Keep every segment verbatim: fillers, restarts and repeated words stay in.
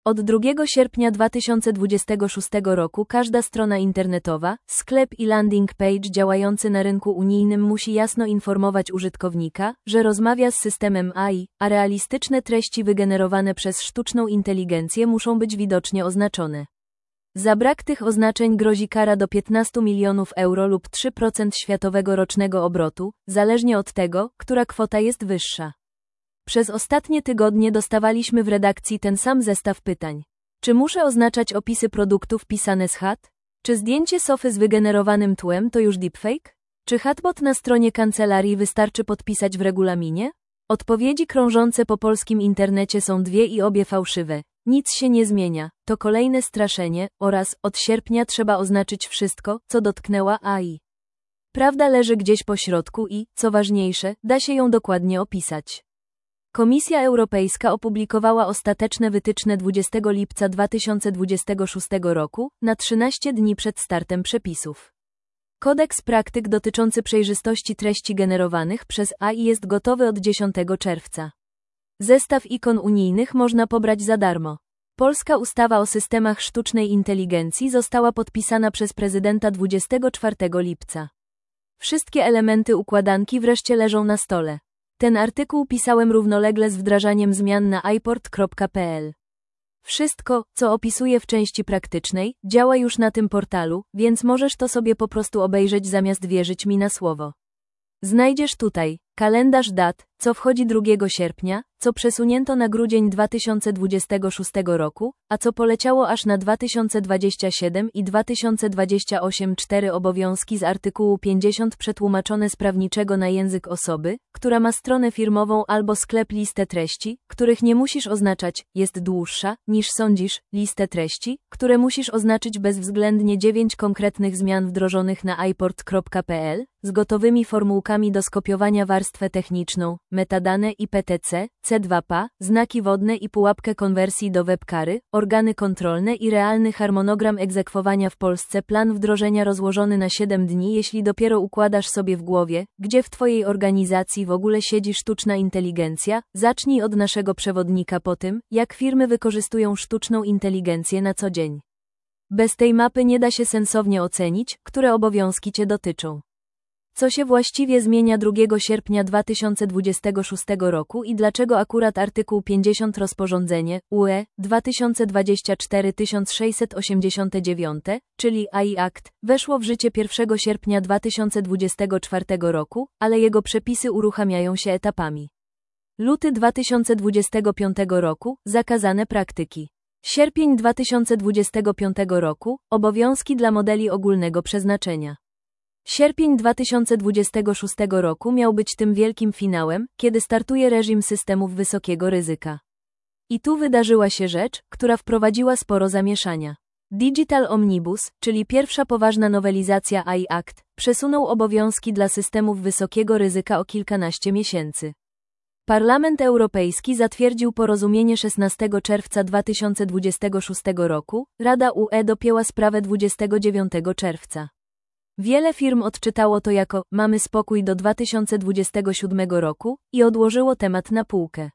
Od drugiego sierpnia dwa tysiące dwudziestego szóstego roku każda strona internetowa, sklep i landing page działający na rynku unijnym musi jasno informować użytkownika, że rozmawia z systemem A I, a realistyczne treści wygenerowane przez sztuczną inteligencję muszą być widocznie oznaczone. Za brak tych oznaczeń grozi kara do piętnastu milionów euro lub trzy procent światowego rocznego obrotu, zależnie od tego, która kwota jest wyższa. Przez ostatnie tygodnie dostawaliśmy w redakcji ten sam zestaw pytań. Czy muszę oznaczać opisy produktów pisane z chat? Czy zdjęcie sofy z wygenerowanym tłem to już deepfake? Czy chatbot na stronie kancelarii wystarczy podpisać w regulaminie? Odpowiedzi krążące po polskim internecie są dwie i obie fałszywe. Nic się nie zmienia, to kolejne straszenie, oraz od sierpnia trzeba oznaczyć wszystko, co dotknęła A I. Prawda leży gdzieś po środku i, co ważniejsze, da się ją dokładnie opisać. Komisja Europejska opublikowała ostateczne wytyczne dwudziestego lipca dwa tysiące dwudziestego szóstego roku, na trzynaście dni przed startem przepisów. Kodeks praktyk dotyczący przejrzystości treści generowanych przez A I jest gotowy od dziesiątego czerwca. Zestaw ikon unijnych można pobrać za darmo. Polska ustawa o systemach sztucznej inteligencji została podpisana przez prezydenta dwudziestego czwartego lipca. Wszystkie elementy układanki wreszcie leżą na stole. Ten artykuł pisałem równolegle z wdrażaniem zmian na iport kropka p l. Wszystko, co opisuję w części praktycznej, działa już na tym portalu, więc możesz to sobie po prostu obejrzeć zamiast wierzyć mi na słowo. Znajdziesz tutaj kalendarz dat, co wchodzi drugiego sierpnia, co przesunięto na grudzień dwa tysiące dwudziestego szóstego roku, a co poleciało aż na dwa tysiące dwudziesty siódmy i dwa tysiące dwudziesty ósmy. Cztery obowiązki z artykułu pięćdziesiąt przetłumaczone z prawniczego na język osoby, która ma stronę firmową albo sklep. Listę treści, których nie musisz oznaczać, jest dłuższa, niż sądzisz. Listę treści, które musisz oznaczyć bezwzględnie. Dziewięć konkretnych zmian wdrożonych na iport kropka p l, z gotowymi formułkami do skopiowania warstwę techniczną, metadane i P T C, C dwa P A, znaki wodne i pułapkę konwersji do webkary, organy kontrolne i realny harmonogram egzekwowania w Polsce. Plan wdrożenia rozłożony na siedem dni. Jeśli dopiero układasz sobie w głowie, gdzie w Twojej organizacji w ogóle siedzi sztuczna inteligencja, zacznij od naszego przewodnika po tym, jak firmy wykorzystują sztuczną inteligencję na co dzień. Bez tej mapy nie da się sensownie ocenić, które obowiązki Cię dotyczą. Co się właściwie zmienia drugiego sierpnia dwa tysiące dwudziestego szóstego roku i dlaczego akurat artykuł pięćdziesiąt rozporządzenie U E dwa tysiące dwadzieścia cztery tysiąc sześćset osiemdziesiąt dziewięć, czyli A I Act, weszło w życie pierwszego sierpnia dwa tysiące dwudziestego czwartego roku, ale jego przepisy uruchamiają się etapami. Luty dwa tysiące dwudziestego piątego roku, zakazane praktyki. Sierpień dwa tysiące dwudziestego piątego roku, obowiązki dla modeli ogólnego przeznaczenia. Sierpień dwa tysiące dwudziestego szóstego roku miał być tym wielkim finałem, kiedy startuje reżim systemów wysokiego ryzyka. I tu wydarzyła się rzecz, która wprowadziła sporo zamieszania. Digital Omnibus, czyli pierwsza poważna nowelizacja A I Act, przesunął obowiązki dla systemów wysokiego ryzyka o kilkanaście miesięcy. Parlament Europejski zatwierdził porozumienie szesnastego czerwca dwa tysiące dwudziestego szóstego roku, Rada U E dopięła sprawę dwudziestego dziewiątego czerwca. Wiele firm odczytało to jako mamy spokój do dwa tysiące dwudziestego siódmego roku i odłożyło temat na półkę.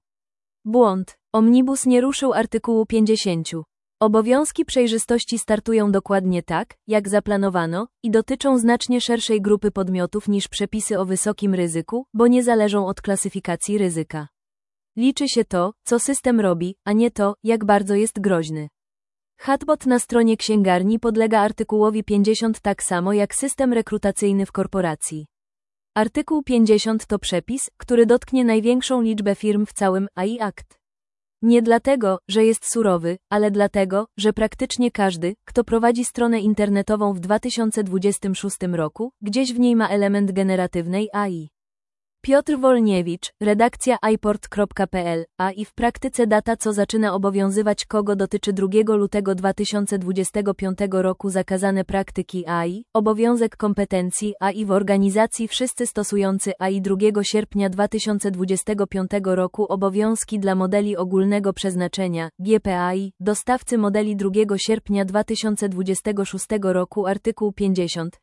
Błąd. Omnibus nie ruszył artykułu pięćdziesiąt. Obowiązki przejrzystości startują dokładnie tak, jak zaplanowano, i dotyczą znacznie szerszej grupy podmiotów niż przepisy o wysokim ryzyku, bo nie zależą od klasyfikacji ryzyka. Liczy się to, co system robi, a nie to, jak bardzo jest groźny. Chatbot na stronie księgarni podlega artykułowi pięćdziesiąt tak samo jak system rekrutacyjny w korporacji. Artykuł pięćdziesiąt to przepis, który dotknie największą liczbę firm w całym A I Act. Nie dlatego, że jest surowy, ale dlatego, że praktycznie każdy, kto prowadzi stronę internetową w dwa tysiące dwudziestym szóstym roku, gdzieś w niej ma element generatywnej A I. Piotr Wolniewicz, redakcja iport kropka p l, a i w praktyce data co zaczyna obowiązywać kogo dotyczy drugiego lutego dwa tysiące dwudziestego piątego roku zakazane praktyki A I, obowiązek kompetencji A I w organizacji wszyscy stosujący A I drugiego sierpnia dwa tysiące dwudziestego piątego roku obowiązki dla modeli ogólnego przeznaczenia, G P A I, dostawcy modeli drugiego sierpnia dwa tysiące dwudziestego szóstego roku artykuł pięćdziesiąt,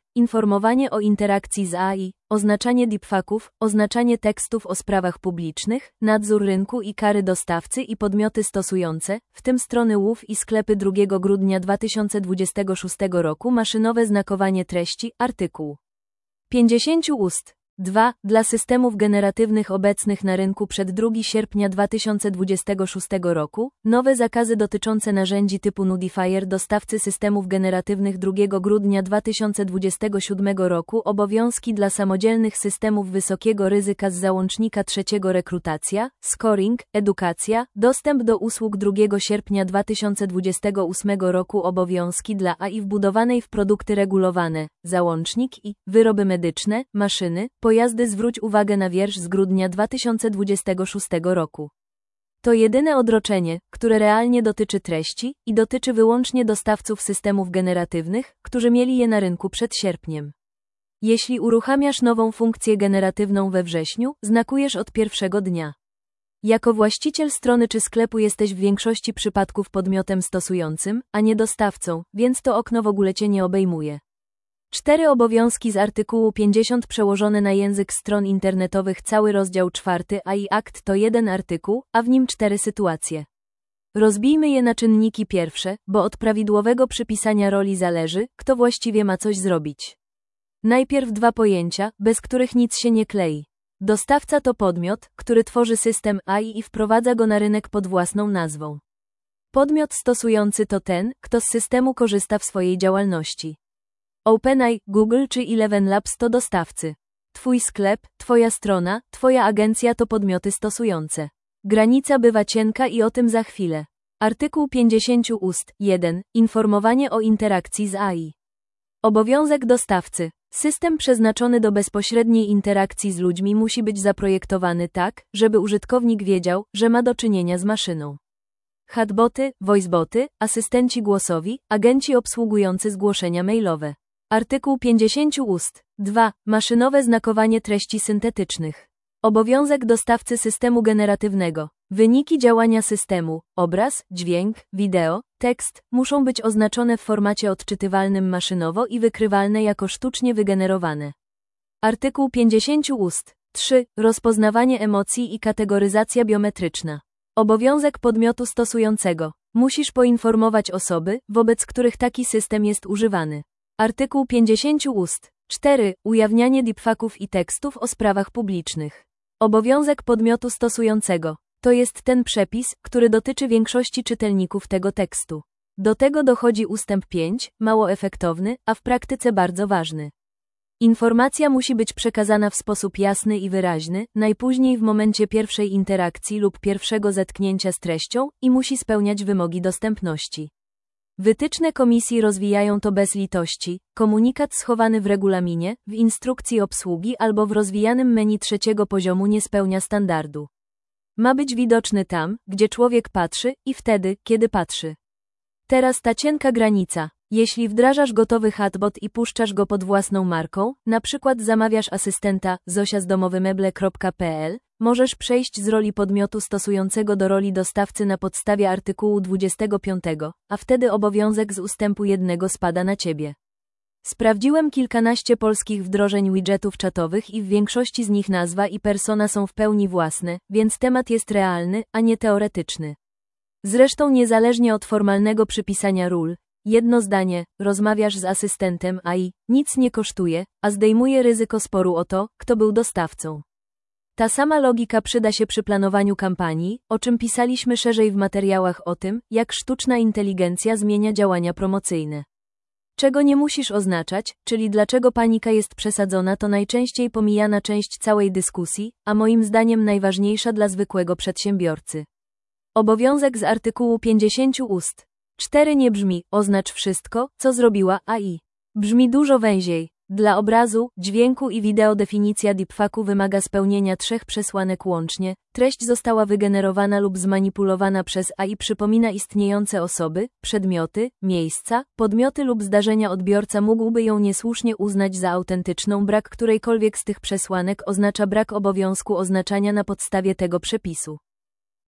informowanie o interakcji z A I, oznaczanie deepfaków, oznaczanie tekstów o sprawach publicznych, nadzór rynku i kary dostawcy i podmioty stosujące, w tym strony łów i sklepy drugiego grudnia dwa tysiące dwudziestego szóstego roku maszynowe znakowanie treści, artykuł pięćdziesiąt ust. dwa. Dla systemów generatywnych obecnych na rynku przed drugiego sierpnia dwa tysiące dwudziestego szóstego roku, nowe zakazy dotyczące narzędzi typu Nudifier dostawcy systemów generatywnych drugiego grudnia dwa tysiące dwudziestego siódmego roku obowiązki dla samodzielnych systemów wysokiego ryzyka z załącznika trzeciego rekrutacja, scoring, edukacja, dostęp do usług drugiego sierpnia dwa tysiące dwudziestego ósmego roku obowiązki dla A I wbudowanej w produkty regulowane, załącznik i wyroby medyczne, maszyny, pojazdy. Zwróć uwagę na wiersz z grudnia dwa tysiące dwudziestego szóstego roku. To jedyne odroczenie, które realnie dotyczy treści i dotyczy wyłącznie dostawców systemów generatywnych, którzy mieli je na rynku przed sierpniem. Jeśli uruchamiasz nową funkcję generatywną we wrześniu, znakujesz od pierwszego dnia. Jako właściciel strony czy sklepu jesteś w większości przypadków podmiotem stosującym, a nie dostawcą, więc to okno w ogóle cię nie obejmuje. Cztery obowiązki z artykułu pięćdziesiąt przełożone na język stron internetowych. Cały rozdział czwarty A I Akt to jeden artykuł, a w nim cztery sytuacje. Rozbijmy je na czynniki pierwsze, bo od prawidłowego przypisania roli zależy, kto właściwie ma coś zrobić. Najpierw dwa pojęcia, bez których nic się nie klei. Dostawca to podmiot, który tworzy system A I i wprowadza go na rynek pod własną nazwą. Podmiot stosujący to ten, kto z systemu korzysta w swojej działalności. OpenAI, Google czy Eleven Labs to dostawcy. Twój sklep, twoja strona, twoja agencja to podmioty stosujące. Granica bywa cienka i o tym za chwilę. Artykuł pięćdziesiąt ust. jeden. Informowanie o interakcji z A I. Obowiązek dostawcy. System przeznaczony do bezpośredniej interakcji z ludźmi musi być zaprojektowany tak, żeby użytkownik wiedział, że ma do czynienia z maszyną. Chatboty, voiceboty, asystenci głosowi, agenci obsługujący zgłoszenia mailowe. Artykuł pięćdziesiąt ust. dwa. Maszynowe znakowanie treści syntetycznych. Obowiązek dostawcy systemu generatywnego. Wyniki działania systemu, obraz, dźwięk, wideo, tekst, muszą być oznaczone w formacie odczytywalnym maszynowo i wykrywalne jako sztucznie wygenerowane. Artykuł pięćdziesiąt ust. trzy. Rozpoznawanie emocji i kategoryzacja biometryczna. Obowiązek podmiotu stosującego. Musisz poinformować osoby, wobec których taki system jest używany. Artykuł pięćdziesiąt ust. cztery. Ujawnianie deepfaków i tekstów o sprawach publicznych. Obowiązek podmiotu stosującego. To jest ten przepis, który dotyczy większości czytelników tego tekstu. Do tego dochodzi ustęp pięć, mało efektowny, a w praktyce bardzo ważny. Informacja musi być przekazana w sposób jasny i wyraźny, najpóźniej w momencie pierwszej interakcji lub pierwszego zetknięcia z treścią i musi spełniać wymogi dostępności. Wytyczne komisji rozwijają to bez litości, komunikat schowany w regulaminie, w instrukcji obsługi albo w rozwijanym menu trzeciego poziomu nie spełnia standardu. Ma być widoczny tam, gdzie człowiek patrzy i wtedy, kiedy patrzy. Teraz ta cienka granica. Jeśli wdrażasz gotowy chatbot i puszczasz go pod własną marką, na przykład zamawiasz asystenta zosia z domowymeble kropka p l, możesz przejść z roli podmiotu stosującego do roli dostawcy na podstawie artykułu dwudziestego piątego, a wtedy obowiązek z ustępu jednego spada na ciebie. Sprawdziłem kilkanaście polskich wdrożeń widgetów czatowych i w większości z nich nazwa i persona są w pełni własne, więc temat jest realny, a nie teoretyczny. Zresztą niezależnie od formalnego przypisania ról, jedno zdanie, rozmawiasz z asystentem A I, nic nie kosztuje, a zdejmuje ryzyko sporu o to, kto był dostawcą. Ta sama logika przyda się przy planowaniu kampanii, o czym pisaliśmy szerzej w materiałach o tym, jak sztuczna inteligencja zmienia działania promocyjne. Czego nie musisz oznaczać, czyli dlaczego panika jest przesadzona, to najczęściej pomijana część całej dyskusji, a moim zdaniem najważniejsza dla zwykłego przedsiębiorcy. Obowiązek z artykułu pięćdziesiąt ust. cztery nie brzmi, oznacz wszystko, co zrobiła A I. Brzmi dużo węziej. Dla obrazu, dźwięku i wideo definicja deepfaku wymaga spełnienia trzech przesłanek łącznie. Treść została wygenerowana lub zmanipulowana przez A I, przypomina istniejące osoby, przedmioty, miejsca, podmioty lub zdarzenia. Odbiorca mógłby ją niesłusznie uznać za autentyczną. Brak którejkolwiek z tych przesłanek oznacza brak obowiązku oznaczania na podstawie tego przepisu.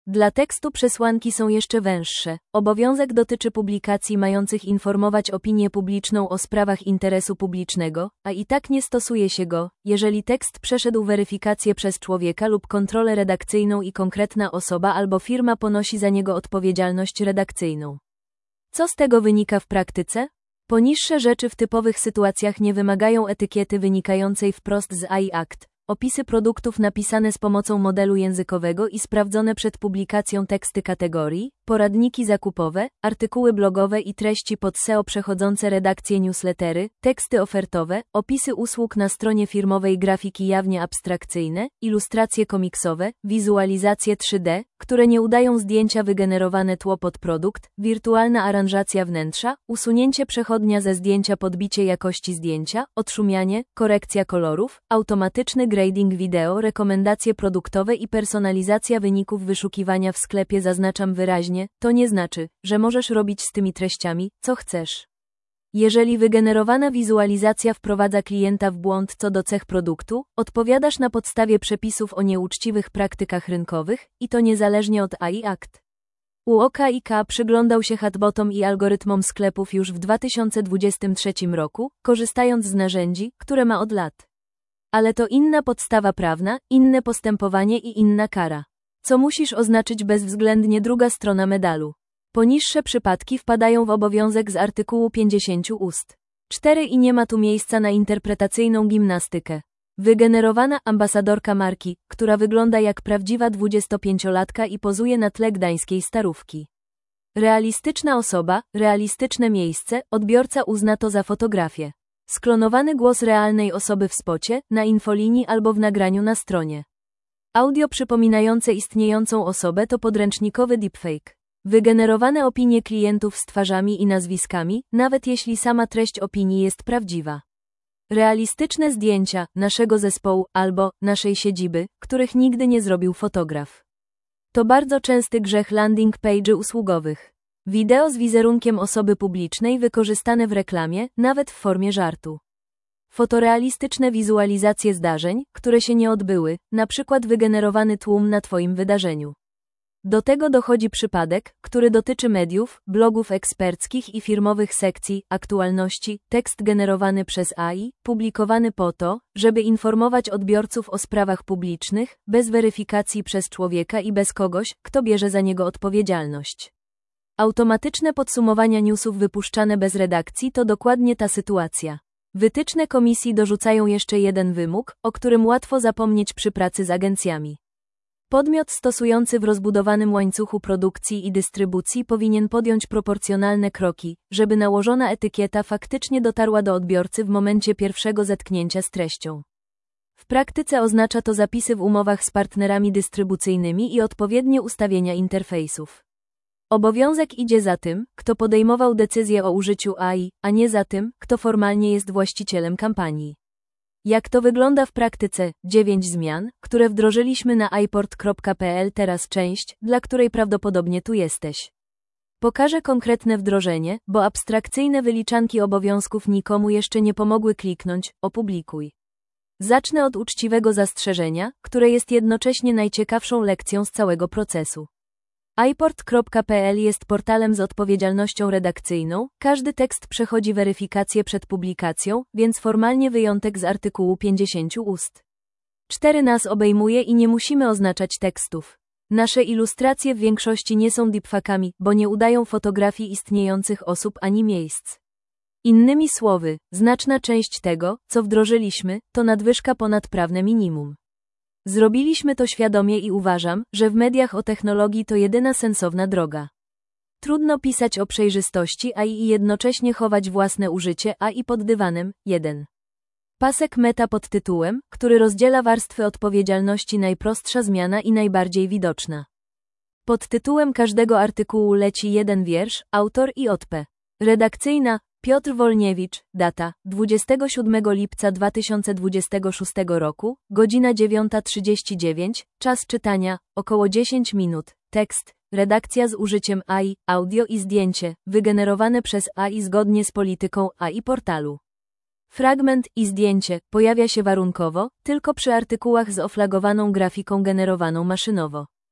Dla tekstu przesłanki są jeszcze węższe. Obowiązek dotyczy publikacji mających informować opinię publiczną o sprawach interesu publicznego, a i tak nie stosuje się go, jeżeli tekst przeszedł weryfikację przez człowieka lub kontrolę redakcyjną i konkretna osoba albo firma ponosi za niego odpowiedzialność redakcyjną. Co z tego wynika w praktyce? Poniższe rzeczy w typowych sytuacjach nie wymagają etykiety wynikającej wprost z A I Act. Opisy produktów napisane z pomocą modelu językowego i sprawdzone przed publikacją teksty kategorii, poradniki zakupowe, artykuły blogowe i treści pod S E O przechodzące redakcję newslettery, teksty ofertowe, opisy usług na stronie firmowej, grafiki jawnie abstrakcyjne, ilustracje komiksowe, wizualizacje trzy D, które nie udają zdjęcia, wygenerowane tło pod produkt, wirtualna aranżacja wnętrza, usunięcie przechodnia ze zdjęcia, podbicie jakości zdjęcia, odszumianie, korekcja kolorów, automatyczny grading wideo, rekomendacje produktowe i personalizacja wyników wyszukiwania w sklepie. Zaznaczam wyraźnie, to nie znaczy, że możesz robić z tymi treściami, co chcesz. Jeżeli wygenerowana wizualizacja wprowadza klienta w błąd co do cech produktu, odpowiadasz na podstawie przepisów o nieuczciwych praktykach rynkowych, i to niezależnie od A I Act. U O K I K przyglądał się chatbotom i algorytmom sklepów już w dwa tysiące dwudziestym trzecim roku, korzystając z narzędzi, które ma od lat. Ale to inna podstawa prawna, inne postępowanie i inna kara. Co musisz oznaczyć bezwzględnie druga strona medalu. Poniższe przypadki wpadają w obowiązek z artykułu pięćdziesiąt ust. cztery i nie ma tu miejsca na interpretacyjną gimnastykę. Wygenerowana ambasadorka marki, która wygląda jak prawdziwa dwudziestopięciolatka i pozuje na tle gdańskiej starówki. Realistyczna osoba, realistyczne miejsce, odbiorca uzna to za fotografię. Sklonowany głos realnej osoby w spocie, na infolinii albo w nagraniu na stronie. Audio przypominające istniejącą osobę to podręcznikowy deepfake. Wygenerowane opinie klientów z twarzami i nazwiskami, nawet jeśli sama treść opinii jest prawdziwa. Realistyczne zdjęcia naszego zespołu albo naszej siedziby, których nigdy nie zrobił fotograf. To bardzo częsty grzech landing page'y usługowych. Wideo z wizerunkiem osoby publicznej wykorzystane w reklamie, nawet w formie żartu. Fotorealistyczne wizualizacje zdarzeń, które się nie odbyły, na przykład wygenerowany tłum na Twoim wydarzeniu. Do tego dochodzi przypadek, który dotyczy mediów, blogów eksperckich i firmowych sekcji, aktualności, tekst generowany przez A I, publikowany po to, żeby informować odbiorców o sprawach publicznych, bez weryfikacji przez człowieka i bez kogoś, kto bierze za niego odpowiedzialność. Automatyczne podsumowania newsów wypuszczane bez redakcji to dokładnie ta sytuacja. Wytyczne komisji dorzucają jeszcze jeden wymóg, o którym łatwo zapomnieć przy pracy z agencjami. Podmiot stosujący w rozbudowanym łańcuchu produkcji i dystrybucji powinien podjąć proporcjonalne kroki, żeby nałożona etykieta faktycznie dotarła do odbiorcy w momencie pierwszego zetknięcia z treścią. W praktyce oznacza to zapisy w umowach z partnerami dystrybucyjnymi i odpowiednie ustawienia interfejsów. Obowiązek idzie za tym, kto podejmował decyzję o użyciu A I, a nie za tym, kto formalnie jest właścicielem kampanii. Jak to wygląda w praktyce? dziewięć zmian, które wdrożyliśmy na iPort kropka p l. Teraz część, dla której prawdopodobnie tu jesteś. Pokażę konkretne wdrożenie, bo abstrakcyjne wyliczanki obowiązków nikomu jeszcze nie pomogły kliknąć opublikuj. Zacznę od uczciwego zastrzeżenia, które jest jednocześnie najciekawszą lekcją z całego procesu. iPort kropka p l jest portalem z odpowiedzialnością redakcyjną, każdy tekst przechodzi weryfikację przed publikacją, więc formalnie wyjątek z artykułu pięćdziesiąt ust. cztery nas obejmuje i nie musimy oznaczać tekstów. Nasze ilustracje w większości nie są deepfakami, bo nie udają fotografii istniejących osób ani miejsc. Innymi słowy, znaczna część tego, co wdrożyliśmy, to nadwyżka ponad prawne minimum. Zrobiliśmy to świadomie i uważam, że w mediach o technologii to jedyna sensowna droga. Trudno pisać o przejrzystości A I i jednocześnie chować własne użycie A I pod dywanem. jeden. Pasek meta pod tytułem, który rozdziela warstwy odpowiedzialności, najprostsza zmiana i najbardziej widoczna. Pod tytułem każdego artykułu leci jeden wiersz, autor i odp. Redakcyjna, Piotr Wolniewicz, data, dwudziestego siódmego lipca dwa tysiące dwudziestego szóstego roku, godzina dziewiąta trzydzieści dziewięć, czas czytania, około dziesięć minut, tekst, redakcja z użyciem A I, audio i zdjęcie, wygenerowane przez A I zgodnie z polityką A I portalu. Fragment i zdjęcie pojawia się warunkowo, tylko przy artykułach z oflagowaną grafiką generowaną maszynowo.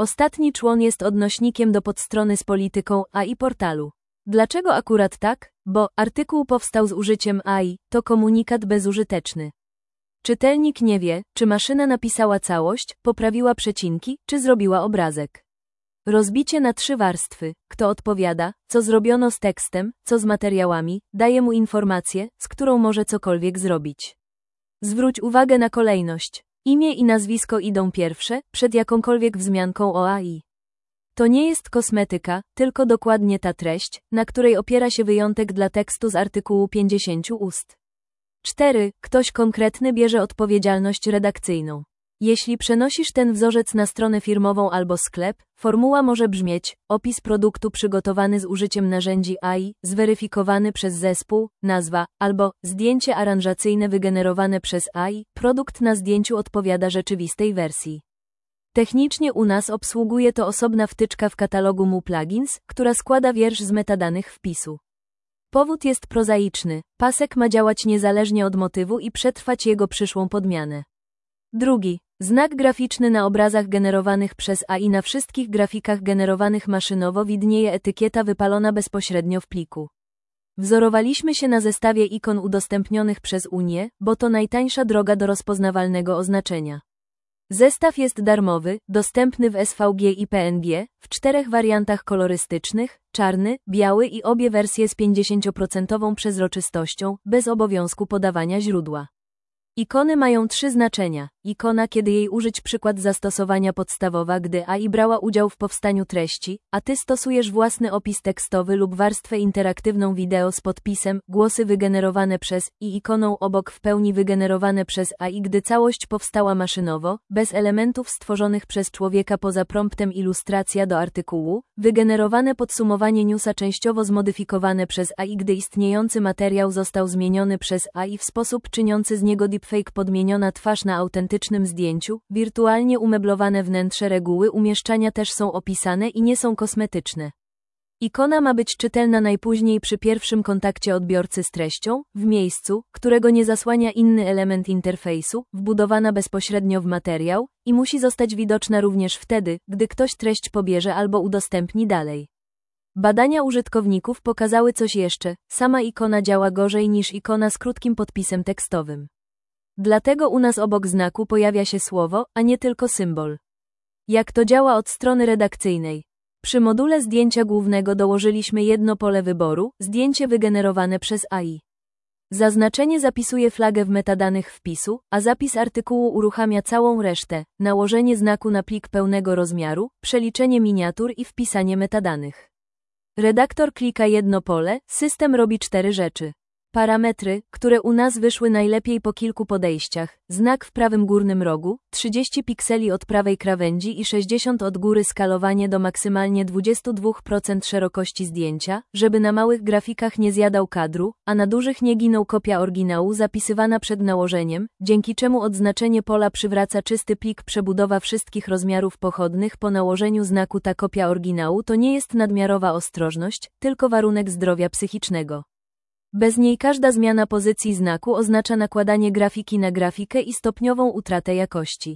Ostatni człon jest odnośnikiem do podstrony z polityką A I portalu. Dlaczego akurat tak? Bo artykuł powstał z użyciem A I, to komunikat bezużyteczny. Czytelnik nie wie, czy maszyna napisała całość, poprawiła przecinki, czy zrobiła obrazek. Rozbicie na trzy warstwy, kto odpowiada, co zrobiono z tekstem, co z materiałami, daje mu informację, z którą może cokolwiek zrobić. Zwróć uwagę na kolejność. Imię i nazwisko idą pierwsze, przed jakąkolwiek wzmianką o A I. To nie jest kosmetyka, tylko dokładnie ta treść, na której opiera się wyjątek dla tekstu z artykułu pięćdziesięciu ust. cztery. Ktoś konkretny bierze odpowiedzialność redakcyjną. Jeśli przenosisz ten wzorzec na stronę firmową albo sklep, formuła może brzmieć: opis produktu przygotowany z użyciem narzędzi A I, zweryfikowany przez zespół, nazwa, albo zdjęcie aranżacyjne wygenerowane przez A I, produkt na zdjęciu odpowiada rzeczywistej wersji. Technicznie u nas obsługuje to osobna wtyczka w katalogu M U Plugins, która składa wiersz z metadanych wpisu. Powód jest prozaiczny, pasek ma działać niezależnie od motywu i przetrwać jego przyszłą podmianę. Drugi. Znak graficzny na obrazach generowanych przez A I. Na wszystkich grafikach generowanych maszynowo widnieje etykieta wypalona bezpośrednio w pliku. Wzorowaliśmy się na zestawie ikon udostępnionych przez Unię, bo to najtańsza droga do rozpoznawalnego oznaczenia. Zestaw jest darmowy, dostępny w S V G i P N G, w czterech wariantach kolorystycznych, czarny, biały i obie wersje z pięćdziesięcioprocentową przezroczystością, bez obowiązku podawania źródła. Ikony mają trzy znaczenia. Ikona, kiedy jej użyć, przykład zastosowania podstawowa, gdy A I brała udział w powstaniu treści, a ty stosujesz własny opis tekstowy lub warstwę interaktywną wideo z podpisem, głosy wygenerowane przez i ikoną obok w pełni wygenerowane przez A I, gdy całość powstała maszynowo, bez elementów stworzonych przez człowieka poza promptem, ilustracja do artykułu, wygenerowane podsumowanie newsa częściowo zmodyfikowane przez A I, gdy istniejący materiał został zmieniony przez A I w sposób czyniący z niego deepfake, podmieniona twarz na autentycznym zdjęciu, wirtualnie umeblowane wnętrze. Reguły umieszczania też są opisane i nie są kosmetyczne. Ikona ma być czytelna najpóźniej przy pierwszym kontakcie odbiorcy z treścią, w miejscu, którego nie zasłania inny element interfejsu, wbudowana bezpośrednio w materiał, i musi zostać widoczna również wtedy, gdy ktoś treść pobierze albo udostępni dalej. Badania użytkowników pokazały coś jeszcze: sama ikona działa gorzej niż ikona z krótkim podpisem tekstowym. Dlatego u nas obok znaku pojawia się słowo, a nie tylko symbol. Jak to działa od strony redakcyjnej? Przy module zdjęcia głównego dołożyliśmy jedno pole wyboru, zdjęcie wygenerowane przez A I. Zaznaczenie zapisuje flagę w metadanych wpisu, a zapis artykułu uruchamia całą resztę: nałożenie znaku na plik pełnego rozmiaru, przeliczenie miniatur i wpisanie metadanych. Redaktor klika jedno pole, system robi cztery rzeczy. Parametry, które u nas wyszły najlepiej po kilku podejściach: znak w prawym górnym rogu, trzydzieści pikseli od prawej krawędzi i sześćdziesiąt od góry, skalowanie do maksymalnie dwadzieścia dwa procent szerokości zdjęcia, żeby na małych grafikach nie zjadał kadru, a na dużych nie ginął. Kopia oryginału zapisywana przed nałożeniem, dzięki czemu odznaczenie pola przywraca czysty plik. Przebudowa wszystkich rozmiarów pochodnych po nałożeniu znaku. Ta kopia oryginału to nie jest nadmiarowa ostrożność, tylko warunek zdrowia psychicznego. Bez niej każda zmiana pozycji znaku oznacza nakładanie grafiki na grafikę i stopniową utratę jakości.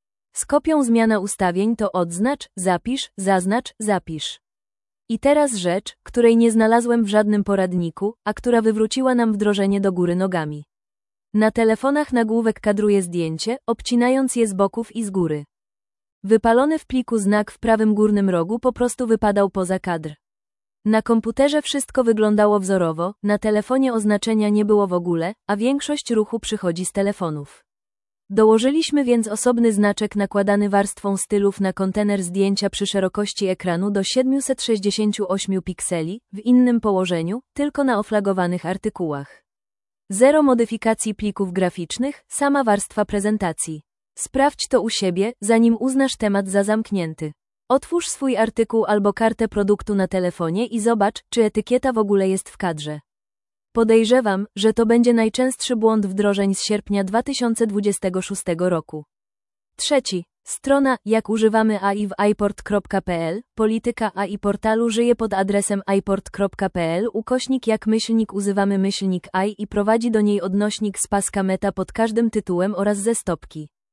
Z kopią zmiana ustawień to odznacz, zapisz, zaznacz, zapisz. I teraz rzecz, której nie znalazłem w żadnym poradniku, a która wywróciła nam wdrożenie do góry nogami. Na telefonach nagłówek kadruje zdjęcie, obcinając je z boków i z góry. Wypalony w pliku znak w prawym górnym rogu po prostu wypadał poza kadr. Na komputerze wszystko wyglądało wzorowo, na telefonie oznaczenia nie było w ogóle, a większość ruchu przychodzi z telefonów. Dołożyliśmy więc osobny znaczek nakładany warstwą stylów na kontener zdjęcia przy szerokości ekranu do siedemset sześćdziesiąt osiem pikseli, w innym położeniu, tylko na oflagowanych artykułach. Zero modyfikacji plików graficznych, sama warstwa prezentacji. Sprawdź to u siebie, zanim uznasz temat za zamknięty. Otwórz swój artykuł albo kartę produktu na telefonie i zobacz, czy etykieta w ogóle jest w kadrze. Podejrzewam, że to będzie najczęstszy błąd wdrożeń z sierpnia dwa tysiące dwudziestego szóstego roku. Trzeci. Strona Jak używamy A I w iPort kropka p l. Polityka A I portalu żyje pod adresem iPort kropka p l ukośnik jak myślnik używamy myślnik A I i prowadzi do niej odnośnik z paska meta pod każdym tytułem oraz ze stopki.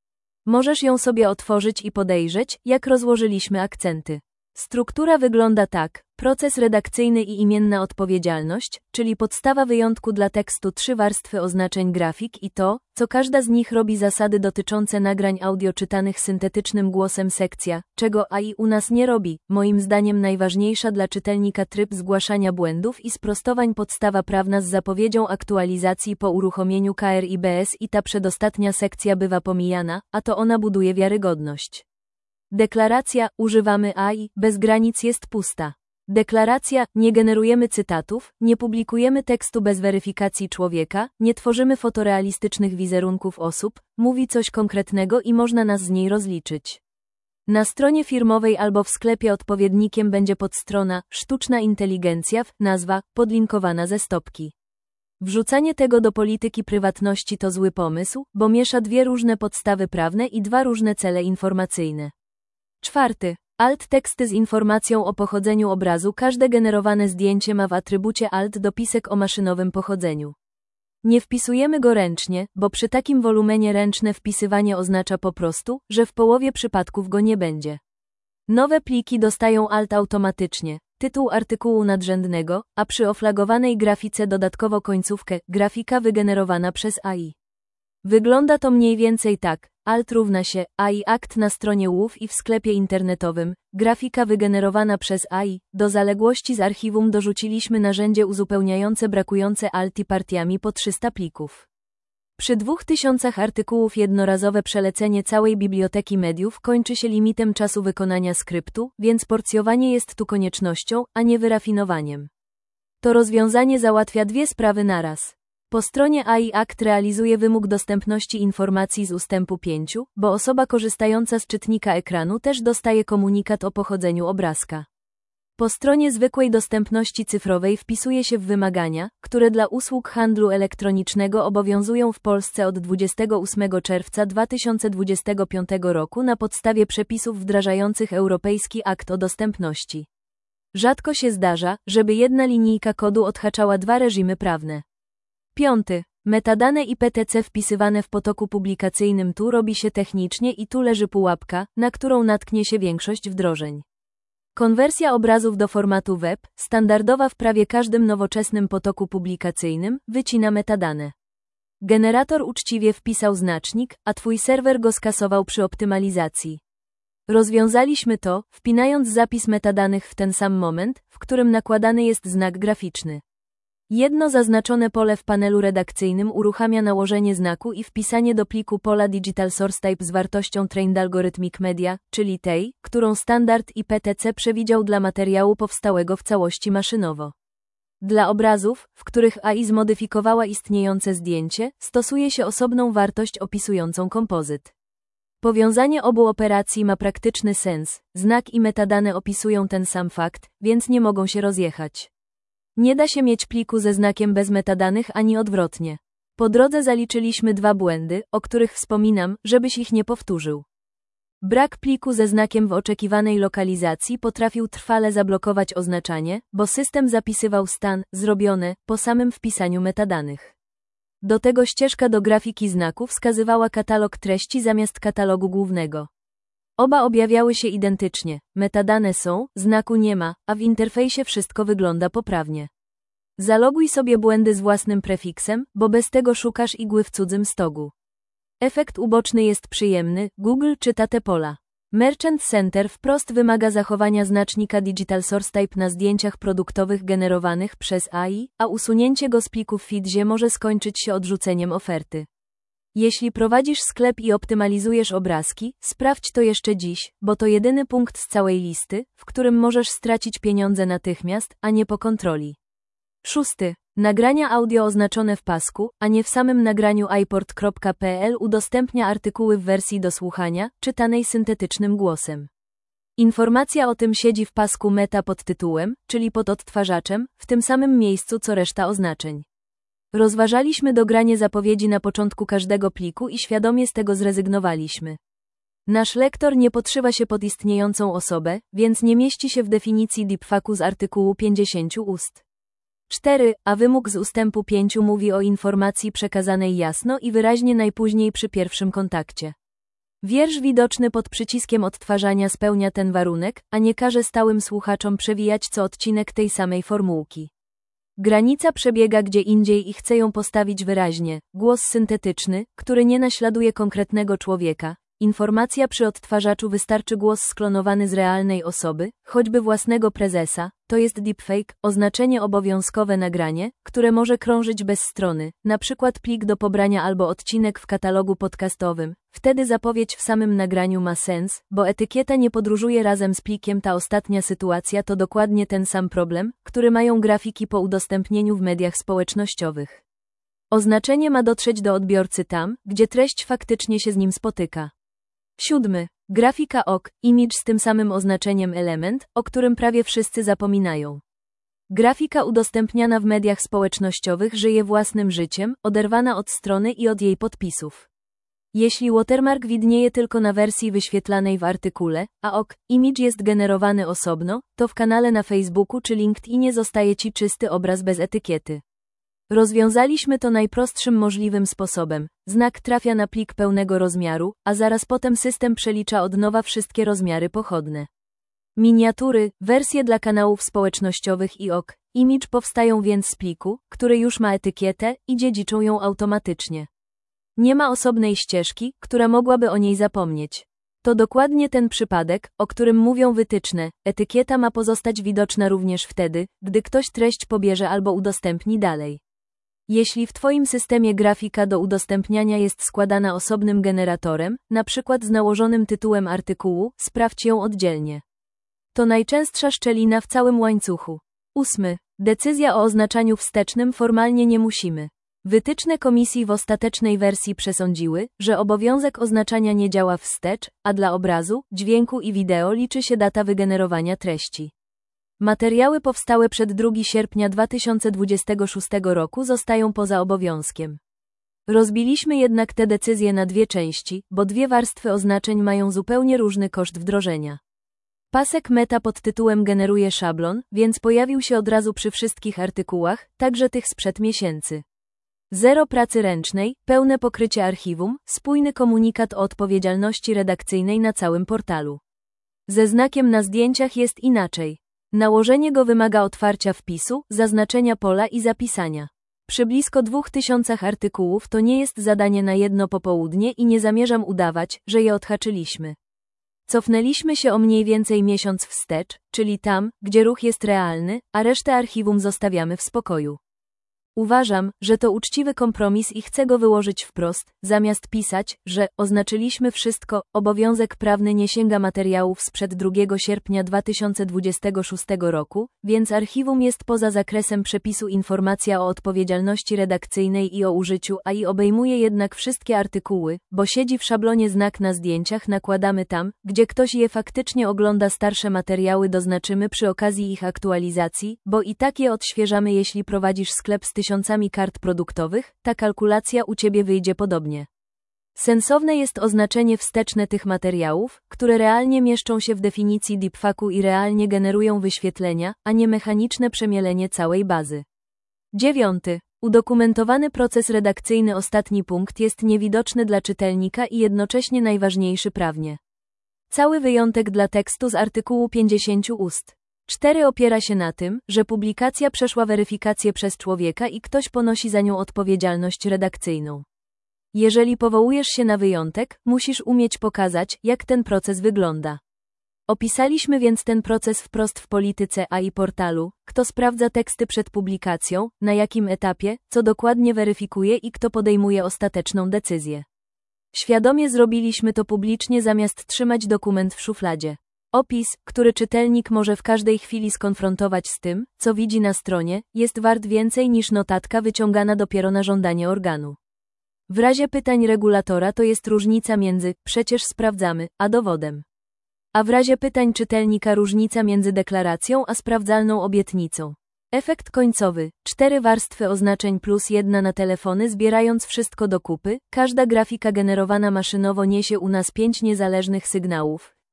Możesz ją sobie otworzyć i podejrzeć, jak rozłożyliśmy akcenty. Struktura wygląda tak: proces redakcyjny i imienna odpowiedzialność, czyli podstawa wyjątku dla tekstu, trzy warstwy oznaczeń, grafik i to, co każda z nich robi, zasady dotyczące nagrań audio czytanych syntetycznym głosem, sekcja, czego A I u nas nie robi, moim zdaniem najważniejsza dla czytelnika, tryb zgłaszania błędów i sprostowań, podstawa prawna z zapowiedzią aktualizacji po uruchomieniu K R I B S i ta przedostatnia sekcja bywa pomijana, a to ona buduje wiarygodność. Deklaracja: używamy A I, bez granic, jest pusta. Deklaracja: nie generujemy cytatów, nie publikujemy tekstu bez weryfikacji człowieka, nie tworzymy fotorealistycznych wizerunków osób, mówi coś konkretnego i można nas z niej rozliczyć. Na stronie firmowej albo w sklepie odpowiednikiem będzie podstrona sztuczna inteligencja, nazwa, podlinkowana ze stopki. Wrzucanie tego do polityki prywatności to zły pomysł, bo miesza dwie różne podstawy prawne i dwa różne cele informacyjne. Czwarty. Alt teksty z informacją o pochodzeniu obrazu. Każde generowane zdjęcie ma w atrybucie alt dopisek o maszynowym pochodzeniu. Nie wpisujemy go ręcznie, bo przy takim wolumenie ręczne wpisywanie oznacza po prostu, że w połowie przypadków go nie będzie. Nowe pliki dostają alt automatycznie, tytuł artykułu nadrzędnego, a przy oflagowanej grafice dodatkowo końcówkę, grafika wygenerowana przez A I. Wygląda to mniej więcej tak: alt równa się A I akt na stronie W O W i w sklepie internetowym, grafika wygenerowana przez A I, do zaległości z archiwum dorzuciliśmy narzędzie uzupełniające brakujące alt i partiami po trzysta plików. Przy dwóch tysiącach artykułów jednorazowe przelecenie całej biblioteki mediów kończy się limitem czasu wykonania skryptu, więc porcjowanie jest tu koniecznością, a nie wyrafinowaniem. To rozwiązanie załatwia dwie sprawy naraz. Po stronie A I akt realizuje wymóg dostępności informacji z ustępu pięć, bo osoba korzystająca z czytnika ekranu też dostaje komunikat o pochodzeniu obrazka. Po stronie zwykłej dostępności cyfrowej wpisuje się w wymagania, które dla usług handlu elektronicznego obowiązują w Polsce od dwudziestego ósmego czerwca dwa tysiące dwudziestego piątego roku na podstawie przepisów wdrażających Europejski Akt o Dostępności. Rzadko się zdarza, żeby jedna linijka kodu odhaczała dwa reżimy prawne. Piąty. Metadane I P T C wpisywane w potoku publikacyjnym. Tu robi się technicznie i tu leży pułapka, na którą natknie się większość wdrożeń. Konwersja obrazów do formatu web, standardowa w prawie każdym nowoczesnym potoku publikacyjnym, wycina metadane. Generator uczciwie wpisał znacznik, a twój serwer go skasował przy optymalizacji. Rozwiązaliśmy to, wpinając zapis metadanych w ten sam moment, w którym nakładany jest znak graficzny. Jedno zaznaczone pole w panelu redakcyjnym uruchamia nałożenie znaku i wpisanie do pliku pola Digital Source Type z wartością Trained Algorithmic Media, czyli tej, którą standard I P T C przewidział dla materiału powstałego w całości maszynowo. Dla obrazów, w których A I zmodyfikowała istniejące zdjęcie, stosuje się osobną wartość opisującą kompozyt. Powiązanie obu operacji ma praktyczny sens, znak i metadane opisują ten sam fakt, więc nie mogą się rozjechać. Nie da się mieć pliku ze znakiem bez metadanych ani odwrotnie. Po drodze zaliczyliśmy dwa błędy, o których wspominam, żebyś ich nie powtórzył. Brak pliku ze znakiem w oczekiwanej lokalizacji potrafił trwale zablokować oznaczanie, bo system zapisywał stan zrobione po samym wpisaniu metadanych. Do tego ścieżka do grafiki znaku wskazywała katalog treści zamiast katalogu głównego. Oba objawiały się identycznie, metadane są, znaku nie ma, a w interfejsie wszystko wygląda poprawnie. Zaloguj sobie błędy z własnym prefiksem, bo bez tego szukasz igły w cudzym stogu. Efekt uboczny jest przyjemny, Google czyta te pola. Merchant Center wprost wymaga zachowania znacznika Digital Source Type na zdjęciach produktowych generowanych przez A I, a usunięcie go z pliku w feedzie może skończyć się odrzuceniem oferty. Jeśli prowadzisz sklep i optymalizujesz obrazki, sprawdź to jeszcze dziś, bo to jedyny punkt z całej listy, w którym możesz stracić pieniądze natychmiast, a nie po kontroli. Szósty. Nagrania audio oznaczone w pasku, a nie w samym nagraniu iPort kropka p l udostępnia artykuły w wersji do słuchania, czytanej syntetycznym głosem. Informacja o tym siedzi w pasku meta pod tytułem, czyli pod odtwarzaczem, w tym samym miejscu co reszta oznaczeń. Rozważaliśmy dogranie zapowiedzi na początku każdego pliku i świadomie z tego zrezygnowaliśmy. Nasz lektor nie podszywa się pod istniejącą osobę, więc nie mieści się w definicji deepfaku z artykułu pięćdziesiąt ust. cztery. A wymóg z ustępu pięć mówi o informacji przekazanej jasno i wyraźnie najpóźniej przy pierwszym kontakcie. Wiersz widoczny pod przyciskiem odtwarzania spełnia ten warunek, a nie każe stałym słuchaczom przewijać co odcinek tej samej formułki. Granica przebiega gdzie indziej i chcę ją postawić wyraźnie. Głos syntetyczny, który nie naśladuje konkretnego człowieka. Informacja przy odtwarzaczu wystarczy głos sklonowany z realnej osoby, choćby własnego prezesa, to jest deepfake, oznaczenie obowiązkowe nagranie, które może krążyć bez strony, na przykład plik do pobrania albo odcinek w katalogu podcastowym. Wtedy zapowiedź w samym nagraniu ma sens, bo etykieta nie podróżuje razem z plikiem. Ta ostatnia sytuacja to dokładnie ten sam problem, który mają grafiki po udostępnieniu w mediach społecznościowych. Oznaczenie ma dotrzeć do odbiorcy tam, gdzie treść faktycznie się z nim spotyka. Siódmy. Grafika ok, image z tym samym oznaczeniem element, o którym prawie wszyscy zapominają. Grafika udostępniana w mediach społecznościowych żyje własnym życiem, oderwana od strony i od jej podpisów. Jeśli watermark widnieje tylko na wersji wyświetlanej w artykule, a ok, image jest generowany osobno, to w kanale na Facebooku czy LinkedInie zostaje Ci czysty obraz bez etykiety. Rozwiązaliśmy to najprostszym możliwym sposobem. Znak trafia na plik pełnego rozmiaru, a zaraz potem system przelicza od nowa wszystkie rozmiary pochodne. Miniatury, wersje dla kanałów społecznościowych i ok, image powstają więc z pliku, który już ma etykietę i dziedziczą ją automatycznie. Nie ma osobnej ścieżki, która mogłaby o niej zapomnieć. To dokładnie ten przypadek, o którym mówią wytyczne. Etykieta ma pozostać widoczna również wtedy, gdy ktoś treść pobierze albo udostępni dalej. Jeśli w Twoim systemie grafika do udostępniania jest składana osobnym generatorem, na przykład z nałożonym tytułem artykułu, sprawdź ją oddzielnie. To najczęstsza szczelina w całym łańcuchu. Ósmy. Decyzja o oznaczaniu wstecznym formalnie nie musimy. Wytyczne komisji w ostatecznej wersji przesądziły, że obowiązek oznaczania nie działa wstecz, a dla obrazu, dźwięku i wideo liczy się data wygenerowania treści. Materiały powstałe przed drugiego sierpnia dwa tysiące dwudziestego szóstego roku zostają poza obowiązkiem. Rozbiliśmy jednak tę decyzję na dwie części, bo dwie warstwy oznaczeń mają zupełnie różny koszt wdrożenia. Pasek meta pod tytułem generuje szablon, więc pojawił się od razu przy wszystkich artykułach, także tych sprzed miesięcy. Zero pracy ręcznej, pełne pokrycie archiwum, spójny komunikat o odpowiedzialności redakcyjnej na całym portalu. Ze znakiem na zdjęciach jest inaczej. Nałożenie go wymaga otwarcia wpisu, zaznaczenia pola i zapisania. Przy blisko dwóch tysiącach artykułów to nie jest zadanie na jedno popołudnie i nie zamierzam udawać, że je odhaczyliśmy. Cofnęliśmy się o mniej więcej miesiąc wstecz, czyli tam, gdzie ruch jest realny, a resztę archiwum zostawiamy w spokoju. Uważam, że to uczciwy kompromis i chcę go wyłożyć wprost, zamiast pisać, że oznaczyliśmy wszystko. Obowiązek prawny nie sięga materiałów sprzed drugiego sierpnia dwa tysiące dwudziestego szóstego roku, więc archiwum jest poza zakresem przepisu informacja o odpowiedzialności redakcyjnej i o użyciu A I obejmuje jednak wszystkie artykuły, bo siedzi w szablonie znak na zdjęciach nakładamy tam, gdzie ktoś je faktycznie ogląda. Starsze materiały doznaczymy przy okazji ich aktualizacji, bo i tak je odświeżamy. Jeśli prowadzisz sklep z tysiącami kart produktowych, ta kalkulacja u Ciebie wyjdzie podobnie. Sensowne jest oznaczenie wsteczne tych materiałów, które realnie mieszczą się w definicji deepfake'u i realnie generują wyświetlenia, a nie mechaniczne przemielenie całej bazy. Dziewiąty. Udokumentowany proces redakcyjny. Ostatni punkt jest niewidoczny dla czytelnika i jednocześnie najważniejszy prawnie. Cały wyjątek dla tekstu z artykułu pięćdziesięciu ust. cztery opiera się na tym, że publikacja przeszła weryfikację przez człowieka i ktoś ponosi za nią odpowiedzialność redakcyjną. Jeżeli powołujesz się na wyjątek, musisz umieć pokazać, jak ten proces wygląda. Opisaliśmy więc ten proces wprost w polityce A I portalu, kto sprawdza teksty przed publikacją, na jakim etapie, co dokładnie weryfikuje i kto podejmuje ostateczną decyzję. Świadomie zrobiliśmy to publicznie zamiast trzymać dokument w szufladzie. Opis, który czytelnik może w każdej chwili skonfrontować z tym, co widzi na stronie, jest wart więcej niż notatka wyciągana dopiero na żądanie organu. W razie pytań regulatora to jest różnica między „przecież sprawdzamy” a dowodem. A w razie pytań czytelnika różnica między deklaracją a sprawdzalną obietnicą. Efekt końcowy. Cztery warstwy oznaczeń plus jedna na telefony. Zbierając wszystko do kupy, każda grafika generowana maszynowo niesie u nas pięć niezależnych sygnałów.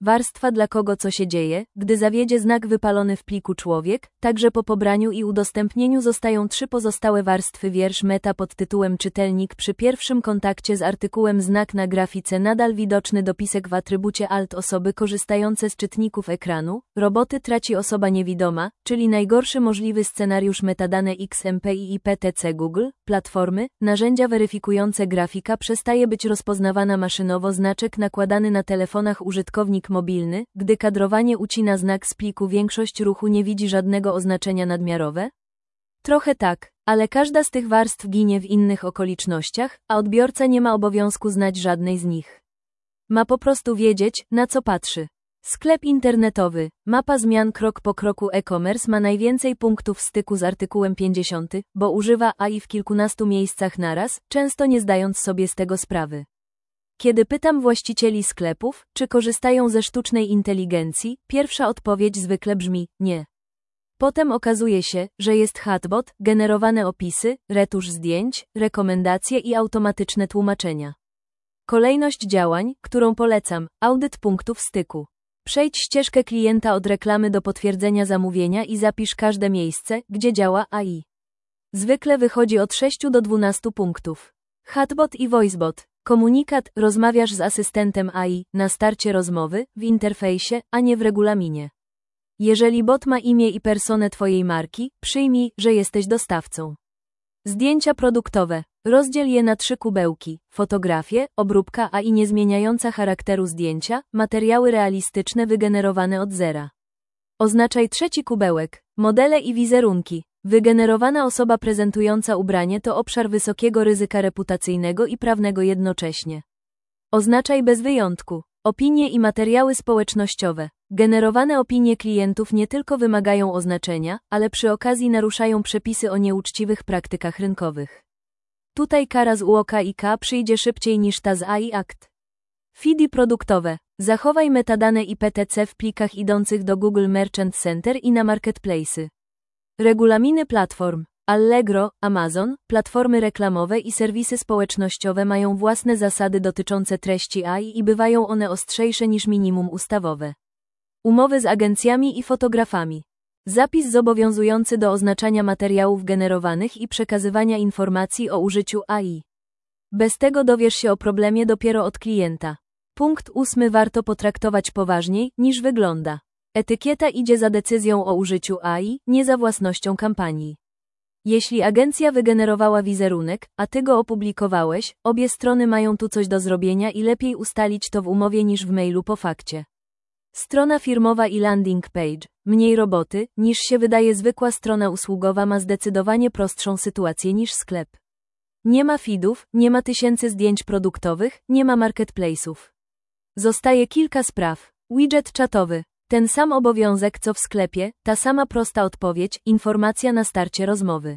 warstwa dla kogo co się dzieje, gdy zawiedzie znak wypalony w pliku człowiek, także po pobraniu i udostępnieniu zostają trzy pozostałe warstwy wiersz meta pod tytułem czytelnik przy pierwszym kontakcie z artykułem znak na grafice nadal widoczny dopisek w atrybucie alt osoby korzystające z czytników ekranu, roboty traci osoba niewidoma, czyli najgorszy możliwy scenariusz metadane X M P I I P T C Google, platformy, narzędzia weryfikujące grafika przestaje być rozpoznawana maszynowo znaczek nakładany na telefonach użytkownik mobilny, gdy kadrowanie ucina znak z pliku większość ruchu nie widzi żadnego oznaczenia nadmiarowe? Trochę tak, ale każda z tych warstw ginie w innych okolicznościach, a odbiorca nie ma obowiązku znać żadnej z nich. Ma po prostu wiedzieć, na co patrzy. Sklep internetowy, mapa zmian krok po kroku e-commerce ma najwięcej punktów styku z artykułem pięćdziesiątym, bo używa A I w kilkunastu miejscach naraz, często nie zdając sobie z tego sprawy. Kiedy pytam właścicieli sklepów, czy korzystają ze sztucznej inteligencji, pierwsza odpowiedź zwykle brzmi: nie. Potem okazuje się, że jest chatbot, generowane opisy, retusz zdjęć, rekomendacje i automatyczne tłumaczenia. Kolejność działań, którą polecam: audyt punktów styku. Przejdź ścieżkę klienta od reklamy do potwierdzenia zamówienia i zapisz każde miejsce, gdzie działa A I. Zwykle wychodzi od sześciu do dwunastu punktów. Chatbot i voicebot. Komunikat: rozmawiasz z asystentem A I na starcie rozmowy, w interfejsie, a nie w regulaminie. Jeżeli bot ma imię i personę twojej marki, przyjmij, że jesteś dostawcą. Zdjęcia produktowe. Rozdziel je na trzy kubełki: fotografie, obróbka A I niezmieniająca charakteru zdjęcia, materiały realistyczne wygenerowane od zera. Oznaczaj trzeci kubełek: modele i wizerunki. Wygenerowana osoba prezentująca ubranie to obszar wysokiego ryzyka reputacyjnego i prawnego jednocześnie. Oznaczaj bez wyjątku. Opinie i materiały społecznościowe. Generowane opinie klientów nie tylko wymagają oznaczenia, ale przy okazji naruszają przepisy o nieuczciwych praktykach rynkowych. Tutaj kara z U O K I K przyjdzie szybciej niż ta z A I Act. Feedy produktowe. Zachowaj metadane I P T C w plikach idących do Google Merchant Center i na marketplace'y. Regulaminy platform. Allegro, Amazon, platformy reklamowe i serwisy społecznościowe mają własne zasady dotyczące treści A I i bywają one ostrzejsze niż minimum ustawowe. Umowy z agencjami i fotografami. Zapis zobowiązujący do oznaczania materiałów generowanych i przekazywania informacji o użyciu A I. Bez tego dowiesz się o problemie dopiero od klienta. Punkt ósmy warto potraktować poważniej, niż wygląda. Etykieta idzie za decyzją o użyciu A I, nie za własnością kampanii. Jeśli agencja wygenerowała wizerunek, a ty go opublikowałeś, obie strony mają tu coś do zrobienia i lepiej ustalić to w umowie niż w mailu po fakcie. Strona firmowa i landing page. Mniej roboty, niż się wydaje zwykła strona usługowa ma zdecydowanie prostszą sytuację niż sklep. Nie ma feedów, nie ma tysięcy zdjęć produktowych, nie ma marketplace'ów. Zostaje kilka spraw. Widget czatowy. Ten sam obowiązek co w sklepie, ta sama prosta odpowiedź, informacja na starcie rozmowy.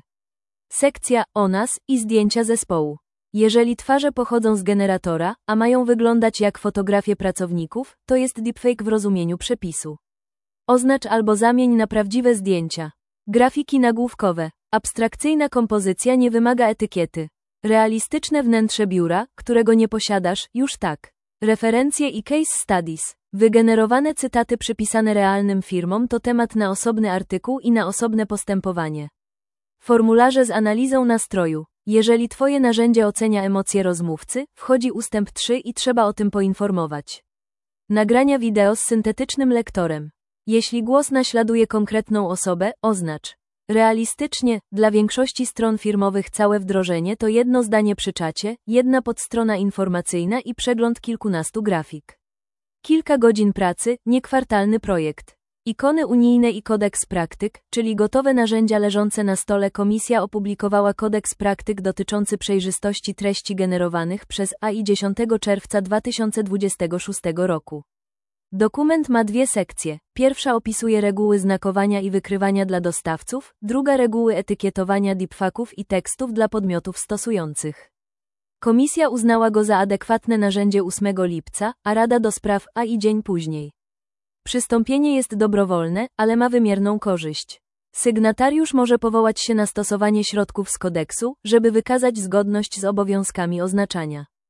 Sekcja o nas i zdjęcia zespołu. Jeżeli twarze pochodzą z generatora, a mają wyglądać jak fotografie pracowników, to jest deepfake w rozumieniu przepisu. Oznacz albo zamień na prawdziwe zdjęcia. Grafiki nagłówkowe. Abstrakcyjna kompozycja nie wymaga etykiety. Realistyczne wnętrze biura, którego nie posiadasz, już tak. Referencje i case studies. Wygenerowane cytaty przypisane realnym firmom to temat na osobny artykuł i na osobne postępowanie. Formularze z analizą nastroju. Jeżeli twoje narzędzie ocenia emocje rozmówcy, wchodzi ustęp trzy i trzeba o tym poinformować. Nagrania wideo z syntetycznym lektorem. Jeśli głos naśladuje konkretną osobę, oznacz. Realistycznie, dla większości stron firmowych całe wdrożenie to jedno zdanie przy czacie, jedna podstrona informacyjna i przegląd kilkunastu grafik. Kilka godzin pracy, niekwartalny projekt. Ikony unijne i kodeks praktyk, czyli gotowe narzędzia leżące na stole. Komisja opublikowała kodeks praktyk dotyczący przejrzystości treści generowanych przez A I dziesiątego czerwca dwa tysiące dwudziestego szóstego roku. Dokument ma dwie sekcje. Pierwsza opisuje reguły znakowania i wykrywania dla dostawców, druga reguły etykietowania deepfaków i tekstów dla podmiotów stosujących. Komisja uznała go za adekwatne narzędzie ósmego lipca, a Rada do spraw A I dzień później. Przystąpienie jest dobrowolne, ale ma wymierną korzyść. Sygnatariusz może powołać się na stosowanie środków z kodeksu, żeby wykazać zgodność z obowiązkami oznaczania.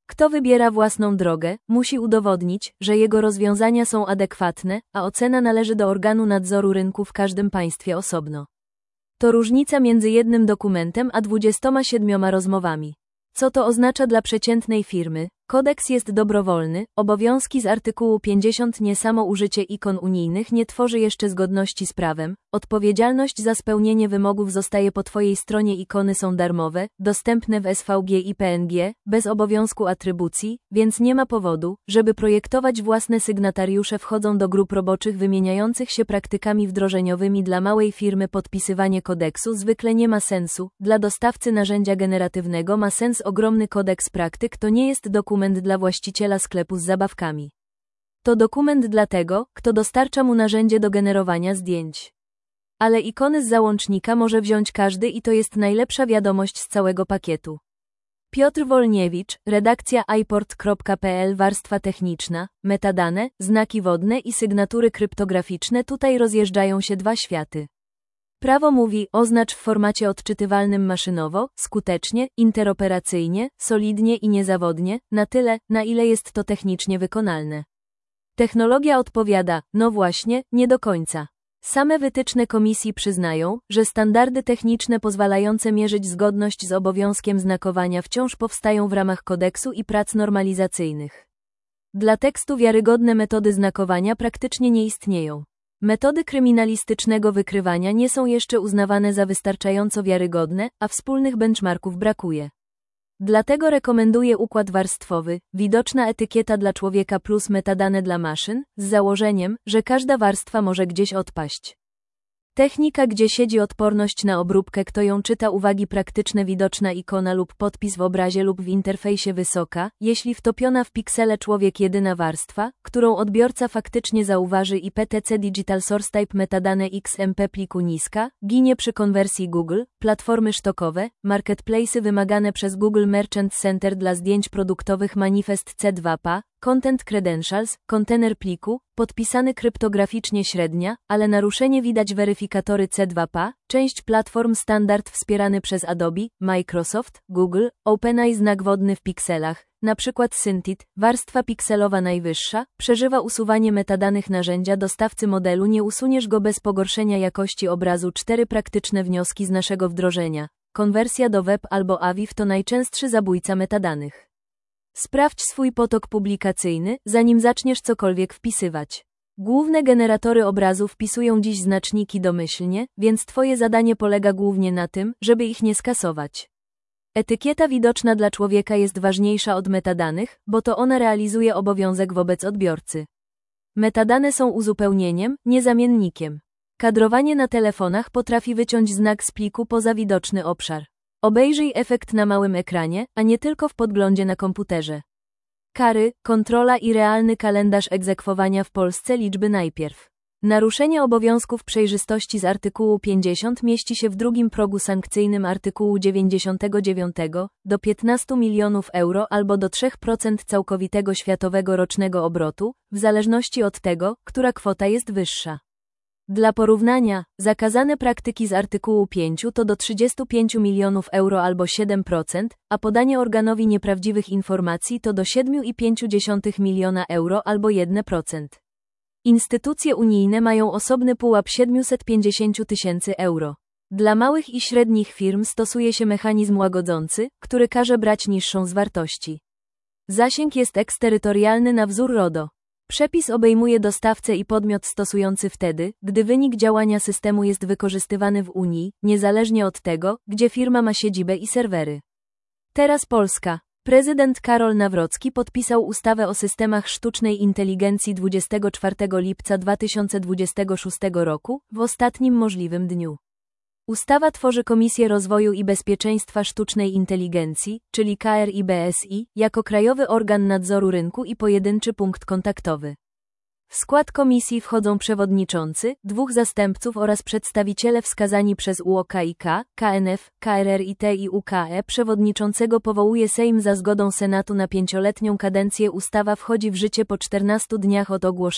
Kto wybiera własną drogę, musi udowodnić, że jego rozwiązania są adekwatne, a ocena należy do organu nadzoru rynku w każdym państwie osobno. To różnica między jednym dokumentem a dwudziestoma siedmioma rozmowami. Co to oznacza dla przeciętnej firmy? Kodeks jest dobrowolny, obowiązki z artykułu pięćdziesiąt nie samo użycie ikon unijnych nie tworzy jeszcze zgodności z prawem, odpowiedzialność za spełnienie wymogów zostaje po Twojej stronie, ikony są darmowe, dostępne w S V G i P N G, bez obowiązku atrybucji, więc nie ma powodu, żeby projektować własne. Sygnatariusze wchodzą do grup roboczych wymieniających się praktykami wdrożeniowymi. Dla małej firmy podpisywanie kodeksu zwykle nie ma sensu, dla dostawcy narzędzia generatywnego ma sens. Ogromny kodeks praktyk to nie jest dokument dla właściciela sklepu z zabawkami. To dokument dla tego, kto dostarcza mu narzędzie do generowania zdjęć. Ale ikony z załącznika może wziąć każdy i to jest najlepsza wiadomość z całego pakietu. Piotr Wolniewicz, redakcja iPort kropka p l. Warstwa techniczna, metadane, znaki wodne i sygnatury kryptograficzne. Tutaj rozjeżdżają się dwa światy. Prawo mówi: oznacz w formacie odczytywalnym maszynowo, skutecznie, interoperacyjnie, solidnie i niezawodnie, na tyle, na ile jest to technicznie wykonalne. Technologia odpowiada: no właśnie, nie do końca. Same wytyczne komisji przyznają, że standardy techniczne pozwalające mierzyć zgodność z obowiązkiem znakowania wciąż powstają w ramach kodeksu i prac normalizacyjnych. Dla tekstu wiarygodne metody znakowania praktycznie nie istnieją. Metody kryminalistycznego wykrywania nie są jeszcze uznawane za wystarczająco wiarygodne, a wspólnych benchmarków brakuje. Dlatego rekomenduję układ warstwowy, widoczna etykieta dla człowieka plus metadane dla maszyn, z założeniem, że każda warstwa może gdzieś odpaść. Technika, gdzie siedzi odporność na obróbkę, kto ją czyta, uwagi praktyczne, widoczna ikona lub podpis w obrazie lub w interfejsie, wysoka, jeśli wtopiona w piksele, człowiek, jedyna warstwa, którą odbiorca faktycznie zauważy, i P T C Digital Source Type metadane X M P pliku, niska, ginie przy konwersji Google, platformy sztokowe, marketplace'y wymagane przez Google Merchant Center dla zdjęć produktowych, manifest C dwa P A, Content Credentials, kontener pliku, podpisany kryptograficznie, średnia, ale naruszenie widać, weryfikatory C dwa P A, część platform, standard wspierany przez Adobe, Microsoft, Google, OpenAI, znak wodny w pikselach, na przykład Syntit, warstwa pikselowa najwyższa, przeżywa usuwanie metadanych narzędzia dostawcy modelu, nie usuniesz go bez pogorszenia jakości obrazu. Cztery praktyczne wnioski z naszego wdrożenia. Konwersja do web albo A V I F to najczęstszy zabójca metadanych. Sprawdź swój potok publikacyjny, zanim zaczniesz cokolwiek wpisywać. Główne generatory obrazu wpisują dziś znaczniki domyślnie, więc Twoje zadanie polega głównie na tym, żeby ich nie skasować. Etykieta widoczna dla człowieka jest ważniejsza od metadanych, bo to ona realizuje obowiązek wobec odbiorcy. Metadane są uzupełnieniem, nie zamiennikiem. Kadrowanie na telefonach potrafi wyciąć znak z pliku poza widoczny obszar. Obejrzyj efekt na małym ekranie, a nie tylko w podglądzie na komputerze. Kary, kontrola i realny kalendarz egzekwowania w Polsce. Liczby najpierw. Naruszenie obowiązków przejrzystości z artykułu pięćdziesiąt mieści się w drugim progu sankcyjnym artykułu dziewięćdziesiątego dziewiątego, do piętnastu milionów euro albo do trzech procent całkowitego światowego rocznego obrotu, w zależności od tego, która kwota jest wyższa. Dla porównania, zakazane praktyki z artykułu pięć to do trzydziestu pięciu milionów euro albo siedem procent, a podanie organowi nieprawdziwych informacji to do siedem i pięć dziesiątych miliona euro albo jeden procent. Instytucje unijne mają osobny pułap siedemset pięćdziesiąt tysięcy euro. Dla małych i średnich firm stosuje się mechanizm łagodzący, który każe brać niższą z wartości. Zasięg jest eksterytorialny na wzór RODO. Przepis obejmuje dostawcę i podmiot stosujący wtedy, gdy wynik działania systemu jest wykorzystywany w Unii, niezależnie od tego, gdzie firma ma siedzibę i serwery. Teraz Polska. Prezydent Karol Nawrocki podpisał ustawę o systemach sztucznej inteligencji dwudziestego czwartego lipca dwa tysiące dwudziestego szóstego roku, w ostatnim możliwym dniu. Ustawa tworzy Komisję Rozwoju i Bezpieczeństwa Sztucznej Inteligencji, czyli K R I B S I, jako krajowy organ nadzoru rynku i pojedynczy punkt kontaktowy. W skład komisji wchodzą przewodniczący, dwóch zastępców oraz przedstawiciele wskazani przez U O K I K, K N F, K R R I T i U K E. Przewodniczącego powołuje Sejm za zgodą Senatu na pięcioletnią kadencję. Ustawa wchodzi w życie po czternastu dniach od ogłoszenia,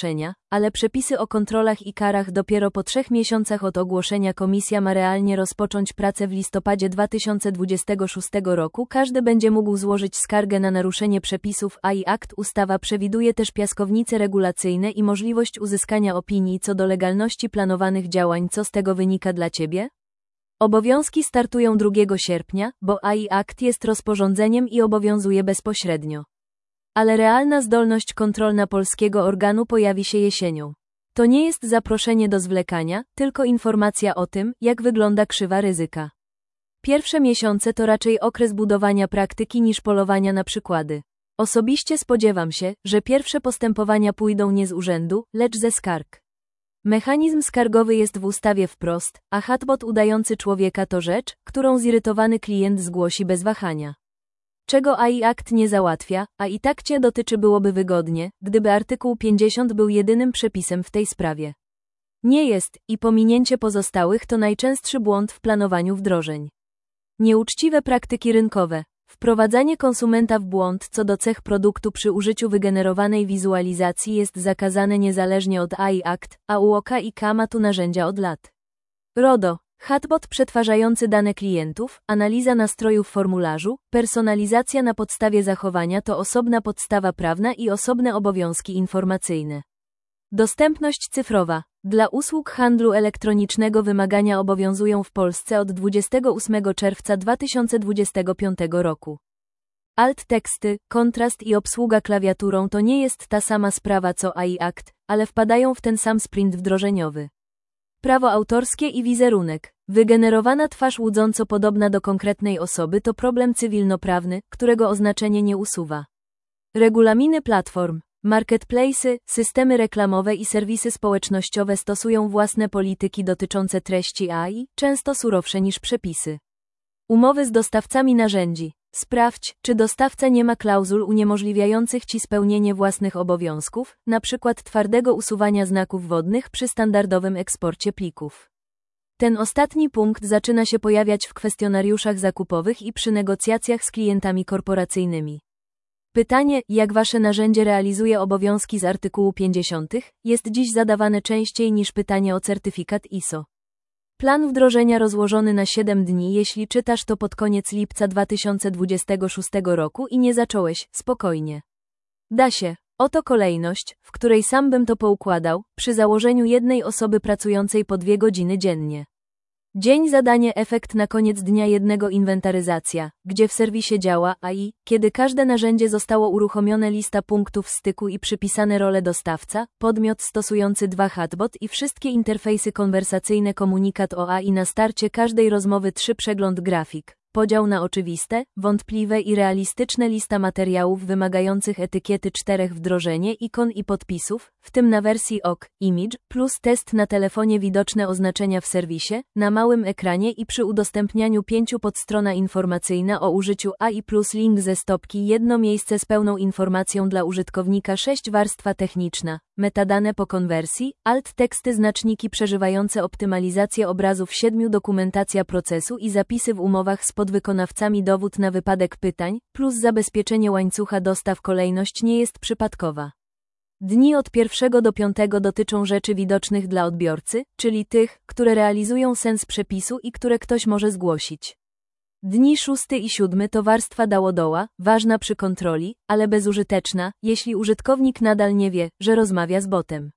ale przepisy o kontrolach i karach dopiero po trzech miesiącach od ogłoszenia. Komisja ma realnie rozpocząć pracę w listopadzie dwa tysiące dwudziestego szóstego roku. Każdy będzie mógł złożyć skargę na naruszenie przepisów A I akt. Ustawa przewiduje też piaskownice regulacyjne i możliwość uzyskania opinii co do legalności planowanych działań. Co z tego wynika dla Ciebie? Obowiązki startują drugiego sierpnia, bo A I akt jest rozporządzeniem i obowiązuje bezpośrednio. Ale realna zdolność kontrolna polskiego organu pojawi się jesienią. To nie jest zaproszenie do zwlekania, tylko informacja o tym, jak wygląda krzywa ryzyka. Pierwsze miesiące to raczej okres budowania praktyki niż polowania na przykłady. Osobiście spodziewam się, że pierwsze postępowania pójdą nie z urzędu, lecz ze skarg. Mechanizm skargowy jest w ustawie wprost, a chatbot udający człowieka to rzecz, którą zirytowany klient zgłosi bez wahania. Czego A I akt nie załatwia, a i tak Cię dotyczy. Byłoby wygodnie, gdyby artykuł pięćdziesiąty był jedynym przepisem w tej sprawie. Nie jest, i pominięcie pozostałych to najczęstszy błąd w planowaniu wdrożeń. Nieuczciwe praktyki rynkowe. Wprowadzanie konsumenta w błąd co do cech produktu przy użyciu wygenerowanej wizualizacji jest zakazane niezależnie od A I akt, a U O K I K ma tu narzędzia od lat. RODO. Chatbot przetwarzający dane klientów, analiza nastroju w formularzu, personalizacja na podstawie zachowania to osobna podstawa prawna i osobne obowiązki informacyjne. Dostępność cyfrowa. Dla usług handlu elektronicznego wymagania obowiązują w Polsce od dwudziestego ósmego czerwca dwa tysiące dwudziestego piątego roku. Alt teksty, kontrast i obsługa klawiaturą to nie jest ta sama sprawa co A I akt, ale wpadają w ten sam sprint wdrożeniowy. Prawo autorskie i wizerunek. Wygenerowana twarz łudząco podobna do konkretnej osoby to problem cywilnoprawny, którego oznaczenie nie usuwa. Regulaminy platform. Marketplace'y, systemy reklamowe i serwisy społecznościowe stosują własne polityki dotyczące treści A I, często surowsze niż przepisy. Umowy z dostawcami narzędzi. Sprawdź, czy dostawca nie ma klauzul uniemożliwiających Ci spełnienie własnych obowiązków, np. twardego usuwania znaków wodnych przy standardowym eksporcie plików. Ten ostatni punkt zaczyna się pojawiać w kwestionariuszach zakupowych i przy negocjacjach z klientami korporacyjnymi. Pytanie, jak Wasze narzędzie realizuje obowiązki z artykułu pięćdziesiątego, jest dziś zadawane częściej niż pytanie o certyfikat I S O. Plan wdrożenia rozłożony na siedem dni. Jeśli czytasz to pod koniec lipca dwa tysiące dwudziestego szóstego roku i nie zacząłeś, spokojnie. Da się. Oto kolejność, w której sam bym to poukładał, przy założeniu jednej osoby pracującej po dwie godziny dziennie. Dzień zadanie efekt na koniec dnia jednego inwentaryzacja, gdzie w serwisie działa A I, kiedy każde narzędzie zostało uruchomione lista punktów styku i przypisane role dostawca, podmiot stosujący dwa chatbot i wszystkie interfejsy konwersacyjne komunikat o A I na starcie każdej rozmowy trzy przegląd grafik. Podział na oczywiste, wątpliwe i realistyczne lista materiałów wymagających etykiety czterech wdrożenie ikon i podpisów, w tym na wersji O K, Image, plus test na telefonie widoczne oznaczenia w serwisie, na małym ekranie i przy udostępnianiu pięciu podstrona informacyjna o użyciu A I plus link ze stopki jedno miejsce z pełną informacją dla użytkownika sześć warstwa techniczna, metadane po konwersji, alt teksty znaczniki przeżywające optymalizację obrazów siedmiu dokumentacja procesu i zapisy w umowach z podwykonawcami dowód na wypadek pytań, plus zabezpieczenie łańcucha dostaw. Kolejność nie jest przypadkowa. Dni od pierwszego do piątego dotyczą rzeczy widocznych dla odbiorcy, czyli tych, które realizują sens przepisu i które ktoś może zgłosić. Dni szósty i siódmy to warstwa dałodoła, ważna przy kontroli, ale bezużyteczna, jeśli użytkownik nadal nie wie, że rozmawia z botem.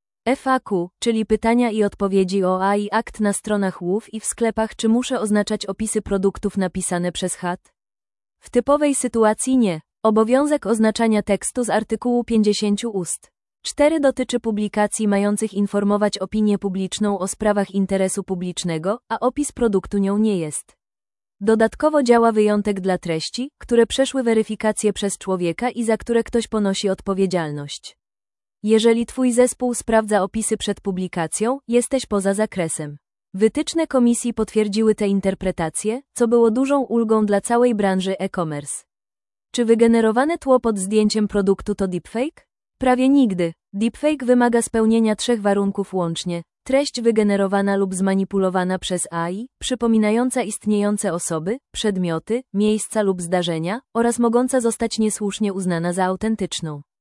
F A Q, czyli pytania i odpowiedzi o A I akt na stronach łów i w sklepach. Czy muszę oznaczać opisy produktów napisane przez chat? W typowej sytuacji nie. Obowiązek oznaczania tekstu z artykułu pięćdziesiątego ust. cztery dotyczy publikacji mających informować opinię publiczną o sprawach interesu publicznego, a opis produktu nią nie jest. Dodatkowo działa wyjątek dla treści, które przeszły weryfikację przez człowieka i za które ktoś ponosi odpowiedzialność. Jeżeli Twój zespół sprawdza opisy przed publikacją, jesteś poza zakresem. Wytyczne komisji potwierdziły tę interpretację, co było dużą ulgą dla całej branży e-commerce. Czy wygenerowane tło pod zdjęciem produktu to deepfake? Prawie nigdy. Deepfake wymaga spełnienia trzech warunków łącznie. Treść wygenerowana lub zmanipulowana przez A I, przypominająca istniejące osoby, przedmioty, miejsca lub zdarzenia, oraz mogąca zostać niesłusznie uznana za autentyczną.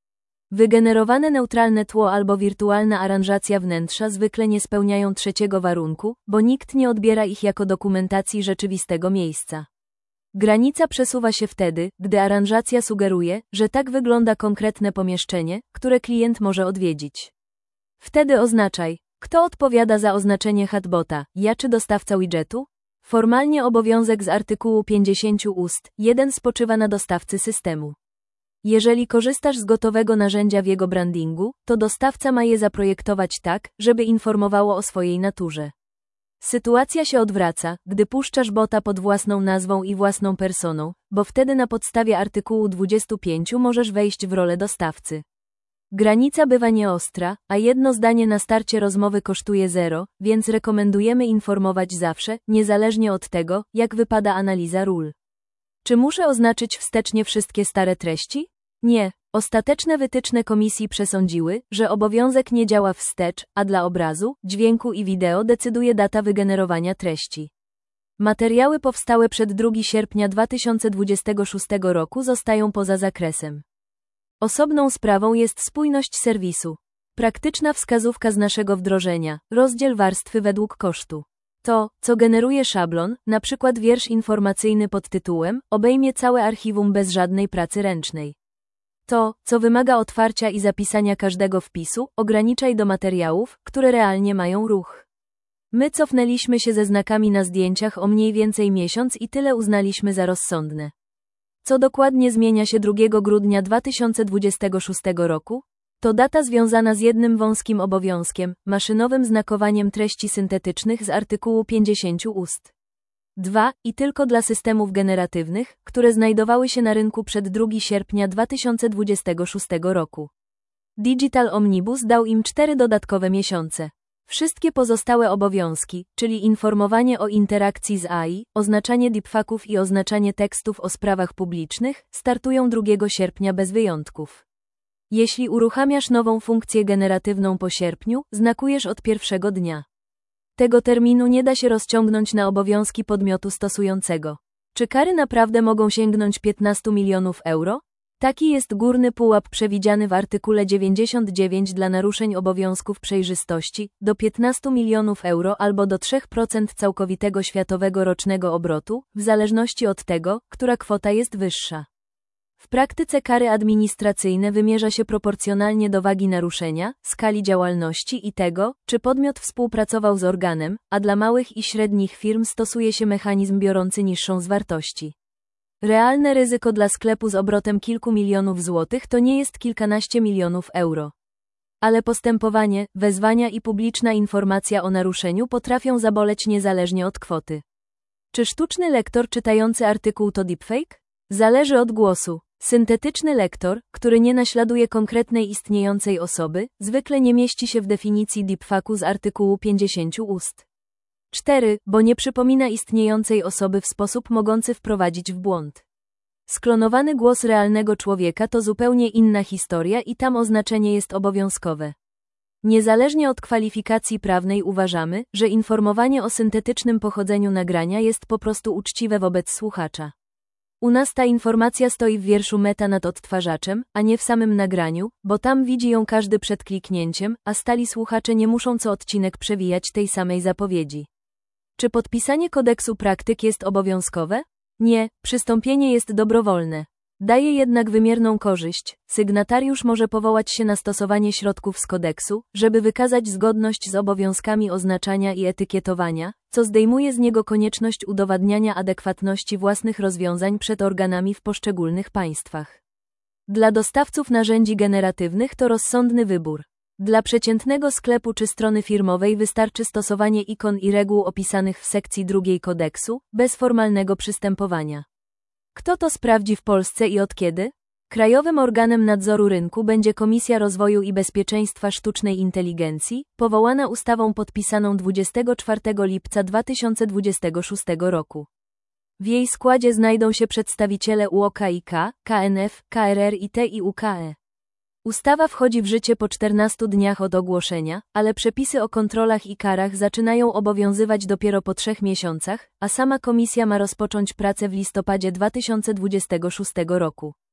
Wygenerowane neutralne tło albo wirtualna aranżacja wnętrza zwykle nie spełniają trzeciego warunku, bo nikt nie odbiera ich jako dokumentacji rzeczywistego miejsca. Granica przesuwa się wtedy, gdy aranżacja sugeruje, że tak wygląda konkretne pomieszczenie, które klient może odwiedzić. Wtedy oznaczaj, kto odpowiada za oznaczenie chatbota, ja czy dostawca widgetu? Formalnie obowiązek z artykułu pięćdziesiąt ust. jeden spoczywa na dostawcy systemu. Jeżeli korzystasz z gotowego narzędzia w jego brandingu, to dostawca ma je zaprojektować tak, żeby informowało o swojej naturze. Sytuacja się odwraca, gdy puszczasz bota pod własną nazwą i własną personą, bo wtedy na podstawie artykułu dwudziestu pięciu możesz wejść w rolę dostawcy. Granica bywa nieostra, a jedno zdanie na starcie rozmowy kosztuje zero, więc rekomendujemy informować zawsze, niezależnie od tego, jak wypada analiza ról. Czy muszę oznaczyć wstecznie wszystkie stare treści? Nie. Ostateczne wytyczne komisji przesądziły, że obowiązek nie działa wstecz, a dla obrazu, dźwięku i wideo decyduje data wygenerowania treści. Materiały powstałe przed drugiego sierpnia dwa tysiące dwudziestego szóstego roku zostają poza zakresem. Osobną sprawą jest spójność serwisu. Praktyczna wskazówka z naszego wdrożenia, rozdziel warstwy według kosztu. To, co generuje szablon, na przykład wiersz informacyjny pod tytułem, obejmie całe archiwum bez żadnej pracy ręcznej. To, co wymaga otwarcia i zapisania każdego wpisu, ograniczaj do materiałów, które realnie mają ruch. My cofnęliśmy się ze znakami na zdjęciach o mniej więcej miesiąc i tyle uznaliśmy za rozsądne. Co dokładnie zmienia się drugiego grudnia dwa tysiące dwudziestego szóstego roku? To data związana z jednym wąskim obowiązkiem, maszynowym znakowaniem treści syntetycznych z artykułu pięćdziesiąt ust. dwa i tylko dla systemów generatywnych, które znajdowały się na rynku przed drugiego sierpnia dwa tysiące dwudziestego szóstego roku. Digital Omnibus dał im cztery dodatkowe miesiące. Wszystkie pozostałe obowiązki, czyli informowanie o interakcji z A I, oznaczanie deepfaków i oznaczanie tekstów o sprawach publicznych, startują drugiego sierpnia bez wyjątków. Jeśli uruchamiasz nową funkcję generatywną po sierpniu, znakujesz od pierwszego dnia. Tego terminu nie da się rozciągnąć na obowiązki podmiotu stosującego. Czy kary naprawdę mogą sięgnąć piętnastu milionów euro? Taki jest górny pułap przewidziany w artykule dziewięćdziesiąt dziewięć dla naruszeń obowiązków przejrzystości, do piętnastu milionów euro albo do trzech procent całkowitego światowego rocznego obrotu, w zależności od tego, która kwota jest wyższa. W praktyce kary administracyjne wymierza się proporcjonalnie do wagi naruszenia, skali działalności i tego, czy podmiot współpracował z organem, a dla małych i średnich firm stosuje się mechanizm biorący niższą z wartości. Realne ryzyko dla sklepu z obrotem kilku milionów złotych to nie jest kilkanaście milionów euro. Ale postępowanie, wezwania i publiczna informacja o naruszeniu potrafią zaboleć niezależnie od kwoty. Czy sztuczny lektor czytający artykuł to deepfake? Zależy od głosu. Syntetyczny lektor, który nie naśladuje konkretnej istniejącej osoby, zwykle nie mieści się w definicji deepfaku z artykułu pięćdziesiąt ust. cztery, bo nie przypomina istniejącej osoby w sposób mogący wprowadzić w błąd. Sklonowany głos realnego człowieka to zupełnie inna historia i tam oznaczenie jest obowiązkowe. Niezależnie od kwalifikacji prawnej uważamy, że informowanie o syntetycznym pochodzeniu nagrania jest po prostu uczciwe wobec słuchacza. U nas ta informacja stoi w wierszu meta nad odtwarzaczem, a nie w samym nagraniu, bo tam widzi ją każdy przed kliknięciem, a stali słuchacze nie muszą co odcinek przewijać tej samej zapowiedzi. Czy podpisanie kodeksu praktyk jest obowiązkowe? Nie, przystąpienie jest dobrowolne. Daje jednak wymierną korzyść. Sygnatariusz może powołać się na stosowanie środków z kodeksu, żeby wykazać zgodność z obowiązkami oznaczania i etykietowania, co zdejmuje z niego konieczność udowadniania adekwatności własnych rozwiązań przed organami w poszczególnych państwach. Dla dostawców narzędzi generatywnych to rozsądny wybór. Dla przeciętnego sklepu czy strony firmowej wystarczy stosowanie ikon i reguł opisanych w sekcji drugiej kodeksu, bez formalnego przystępowania. Kto to sprawdzi w Polsce i od kiedy? Krajowym organem nadzoru rynku będzie Komisja Rozwoju i Bezpieczeństwa Sztucznej Inteligencji, powołana ustawą podpisaną dwudziestego czwartego lipca dwa tysiące dwudziestego szóstego roku. W jej składzie znajdą się przedstawiciele U O K I K, K N F, K R R I T i U K E. Ustawa wchodzi w życie po czternastu dniach od ogłoszenia, ale przepisy o kontrolach i karach zaczynają obowiązywać dopiero po trzech miesiącach, a sama komisja ma rozpocząć pracę w listopadzie dwa tysiące dwudziestego szóstego roku.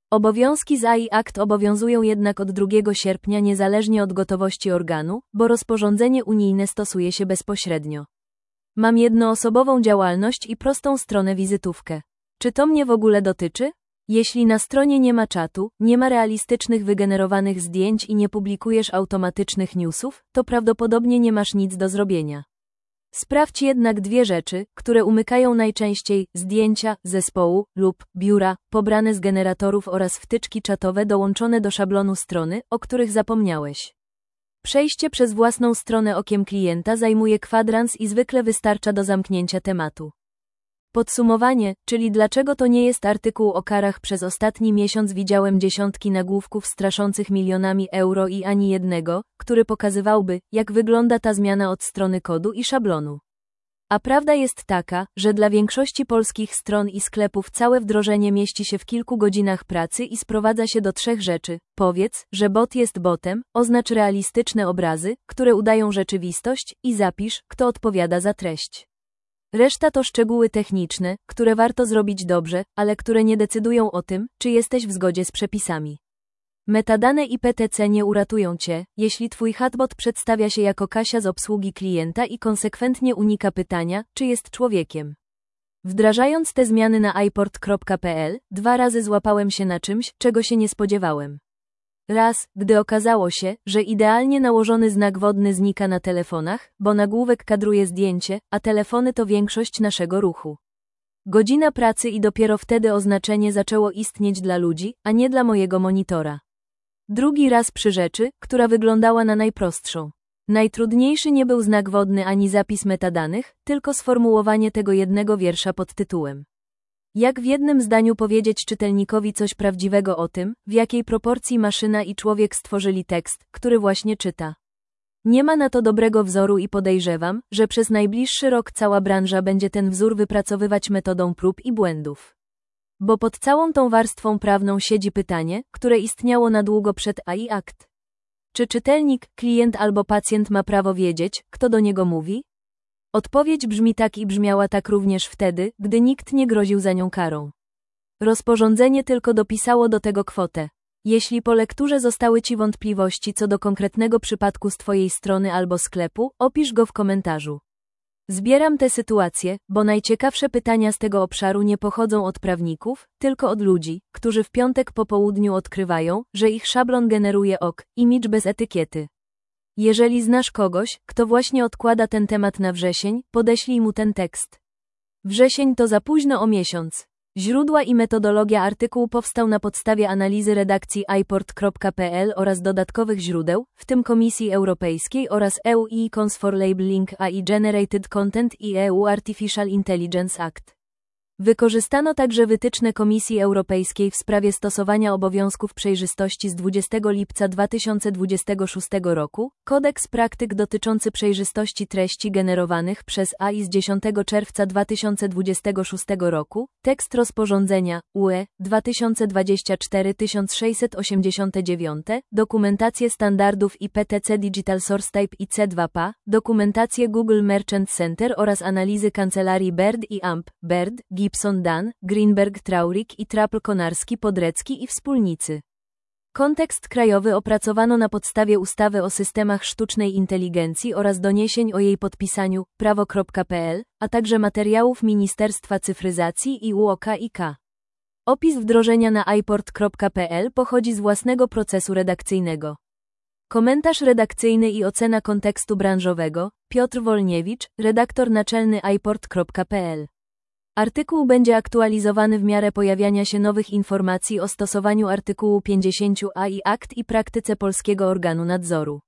Obowiązki z A I Act obowiązują jednak od drugiego sierpnia niezależnie od gotowości organu, bo rozporządzenie unijne stosuje się bezpośrednio. Mam jednoosobową działalność i prostą stronę wizytówkę. Czy to mnie w ogóle dotyczy? Jeśli na stronie nie ma czatu, nie ma realistycznych wygenerowanych zdjęć i nie publikujesz automatycznych newsów, to prawdopodobnie nie masz nic do zrobienia. Sprawdź jednak dwie rzeczy, które umykają najczęściej: zdjęcia, zespołu lub biura, pobrane z generatorów oraz wtyczki czatowe dołączone do szablonu strony, o których zapomniałeś. Przejście przez własną stronę okiem klienta zajmuje kwadrans i zwykle wystarcza do zamknięcia tematu. Podsumowanie, czyli dlaczego to nie jest artykuł o karach. Przez ostatni miesiąc widziałem dziesiątki nagłówków straszących milionami euro i ani jednego, który pokazywałby, jak wygląda ta zmiana od strony kodu i szablonu. A prawda jest taka, że dla większości polskich stron i sklepów całe wdrożenie mieści się w kilku godzinach pracy i sprowadza się do trzech rzeczy. Powiedz, że bot jest botem, oznacz realistyczne obrazy, które udają rzeczywistość, i zapisz, kto odpowiada za treść. Reszta to szczegóły techniczne, które warto zrobić dobrze, ale które nie decydują o tym, czy jesteś w zgodzie z przepisami. Metadane I P T C nie uratują cię, jeśli twój chatbot przedstawia się jako Kasia z obsługi klienta i konsekwentnie unika pytania, czy jest człowiekiem. Wdrażając te zmiany na iPort kropka p l, dwa razy złapałem się na czymś, czego się nie spodziewałem. Raz, gdy okazało się, że idealnie nałożony znak wodny znika na telefonach, bo nagłówek kadruje zdjęcie, a telefony to większość naszego ruchu. Godzina pracy i dopiero wtedy oznaczenie zaczęło istnieć dla ludzi, a nie dla mojego monitora. Drugi raz przy rzeczy, która wyglądała na najprostszą. Najtrudniejszy nie był znak wodny ani zapis metadanych, tylko sformułowanie tego jednego wiersza pod tytułem. Jak w jednym zdaniu powiedzieć czytelnikowi coś prawdziwego o tym, w jakiej proporcji maszyna i człowiek stworzyli tekst, który właśnie czyta? Nie ma na to dobrego wzoru i podejrzewam, że przez najbliższy rok cała branża będzie ten wzór wypracowywać metodą prób i błędów. Bo pod całą tą warstwą prawną siedzi pytanie, które istniało na długo przed A I Act. Czy czytelnik, klient albo pacjent ma prawo wiedzieć, kto do niego mówi? Odpowiedź brzmi tak i brzmiała tak również wtedy, gdy nikt nie groził za nią karą. Rozporządzenie tylko dopisało do tego kwotę. Jeśli po lekturze zostały ci wątpliwości co do konkretnego przypadku z twojej strony albo sklepu, opisz go w komentarzu. Zbieram tę sytuację, bo najciekawsze pytania z tego obszaru nie pochodzą od prawników, tylko od ludzi, którzy w piątek po południu odkrywają, że ich szablon generuje ok, image bez etykiety. Jeżeli znasz kogoś, kto właśnie odkłada ten temat na wrzesień, podeślij mu ten tekst. Wrzesień to za późno o miesiąc. Źródła i metodologia. Artykuł powstał na podstawie analizy redakcji iPort kropka p l oraz dodatkowych źródeł, w tym Komisji Europejskiej oraz E U Icons for Labeling A I Generated Content i E U Artificial Intelligence Act. Wykorzystano także wytyczne Komisji Europejskiej w sprawie stosowania obowiązków przejrzystości z dwudziestego lipca dwa tysiące dwudziestego szóstego roku, kodeks praktyk dotyczący przejrzystości treści generowanych przez A I z dziesiątego czerwca dwa tysiące dwudziestego szóstego roku, tekst rozporządzenia U E dwa tysiące dwadzieścia cztery tysiąc sześćset osiemdziesiąt dziewięć, dokumentację standardów I P T C Digital Source Type I C dwa P A, dokumentację Google Merchant Center oraz analizy kancelarii Baird i A M P, Baird, Gibson Dunn, Greenberg Traurig i Trapl Konarski Podrecki i wspólnicy. Kontekst krajowy opracowano na podstawie ustawy o systemach sztucznej inteligencji oraz doniesień o jej podpisaniu, prawo kropka p l, a także materiałów Ministerstwa Cyfryzacji i U O K i K. Opis wdrożenia na iPort kropka p l pochodzi z własnego procesu redakcyjnego. Komentarz redakcyjny i ocena kontekstu branżowego, Piotr Wolniewicz, redaktor naczelny iPort kropka p l. Artykuł będzie aktualizowany w miarę pojawiania się nowych informacji o stosowaniu artykułu pięćdziesiąt A I Act i praktyce polskiego organu nadzoru.